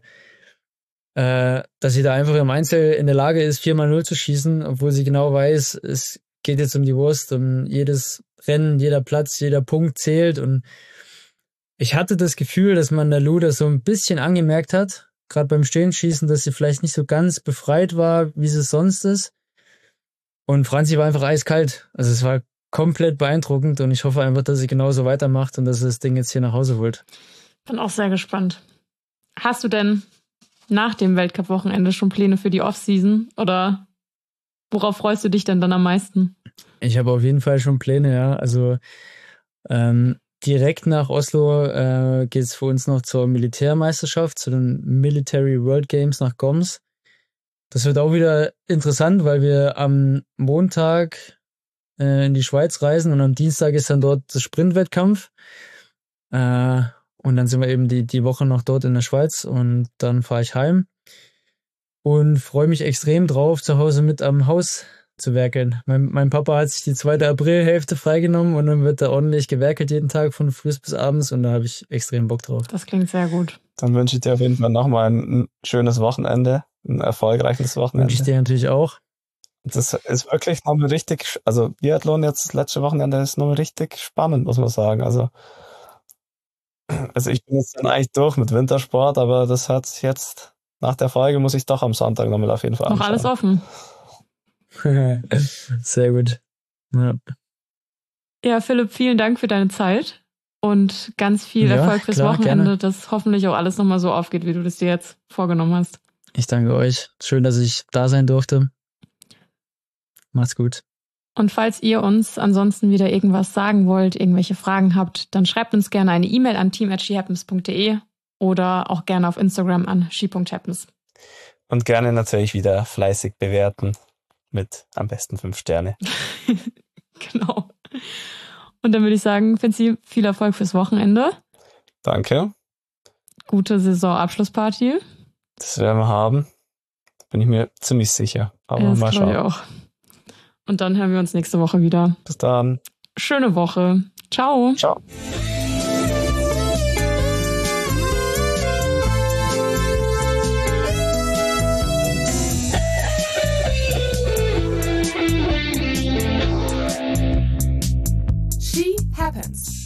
äh, dass sie da einfach im Einzel in der Lage ist, vier mal null zu schießen, obwohl sie genau weiß, es geht jetzt um die Wurst, um jedes Rennen, jeder Platz, jeder Punkt zählt und ich hatte das Gefühl, dass man der Lu das so ein bisschen angemerkt hat, gerade beim Stehenschießen, dass sie vielleicht nicht so ganz befreit war, wie sie es sonst ist. Und Franzi war einfach eiskalt. Also es war komplett beeindruckend und ich hoffe einfach, dass sie genauso weitermacht und dass sie das Ding jetzt hier nach Hause holt. Bin auch sehr gespannt. Hast du denn nach dem Weltcup-Wochenende schon Pläne für die Offseason oder worauf freust du dich denn dann am meisten? Ich habe auf jeden Fall schon Pläne, ja. Also ähm, direkt nach Oslo äh, geht es für uns noch zur Militärmeisterschaft, zu den Military World Games nach Goms. Das wird auch wieder interessant, weil wir am Montag äh, in die Schweiz reisen und am Dienstag ist dann dort der Sprintwettkampf. Äh, und dann sind wir eben die, die Woche noch dort in der Schweiz und dann fahre ich heim und freue mich extrem drauf, zu Hause mit am Haus zu werkeln. Mein, mein Papa hat sich die zweite Aprilhälfte freigenommen und dann wird da ordentlich gewerkelt jeden Tag von früh bis abends und da habe ich extrem Bock drauf. Das klingt sehr gut. Dann wünsche ich dir auf jeden Fall nochmal ein, ein schönes Wochenende, ein erfolgreiches Wochenende. Wünsche ich dir natürlich auch. Das ist wirklich nochmal richtig, also Biathlon jetzt das letzte Wochenende ist nochmal richtig spannend, muss man sagen. Also, also ich bin jetzt dann eigentlich durch mit Wintersport, aber das hat jetzt, nach der Folge muss ich doch am Sonntag nochmal auf jeden Fall Noch anschauen. alles offen. Sehr gut. Ja. Ja, Philipp, vielen Dank für deine Zeit und ganz viel Ja, Erfolg fürs klar, Wochenende, gerne. dass hoffentlich auch alles nochmal so aufgeht, wie du das dir jetzt vorgenommen hast. Ich danke euch. Schön, dass ich da sein durfte. Macht's gut. Und falls ihr uns ansonsten wieder irgendwas sagen wollt, irgendwelche Fragen habt, dann schreibt uns gerne eine E-Mail an team at shehappens punkt de oder auch gerne auf Instagram an she punkt happens. Und gerne natürlich wieder fleißig bewerten mit am besten fünf Sterne. Genau. Und dann würde ich sagen, Finzi, viel Erfolg fürs Wochenende. Danke. Gute Saisonabschlussparty. Das werden wir haben. Bin ich mir ziemlich sicher. Aber Ja, das mal glaube ich schauen. auch. Und dann hören wir uns nächste Woche wieder. Bis dann. Schöne Woche. Ciao. Ciao. She Happens.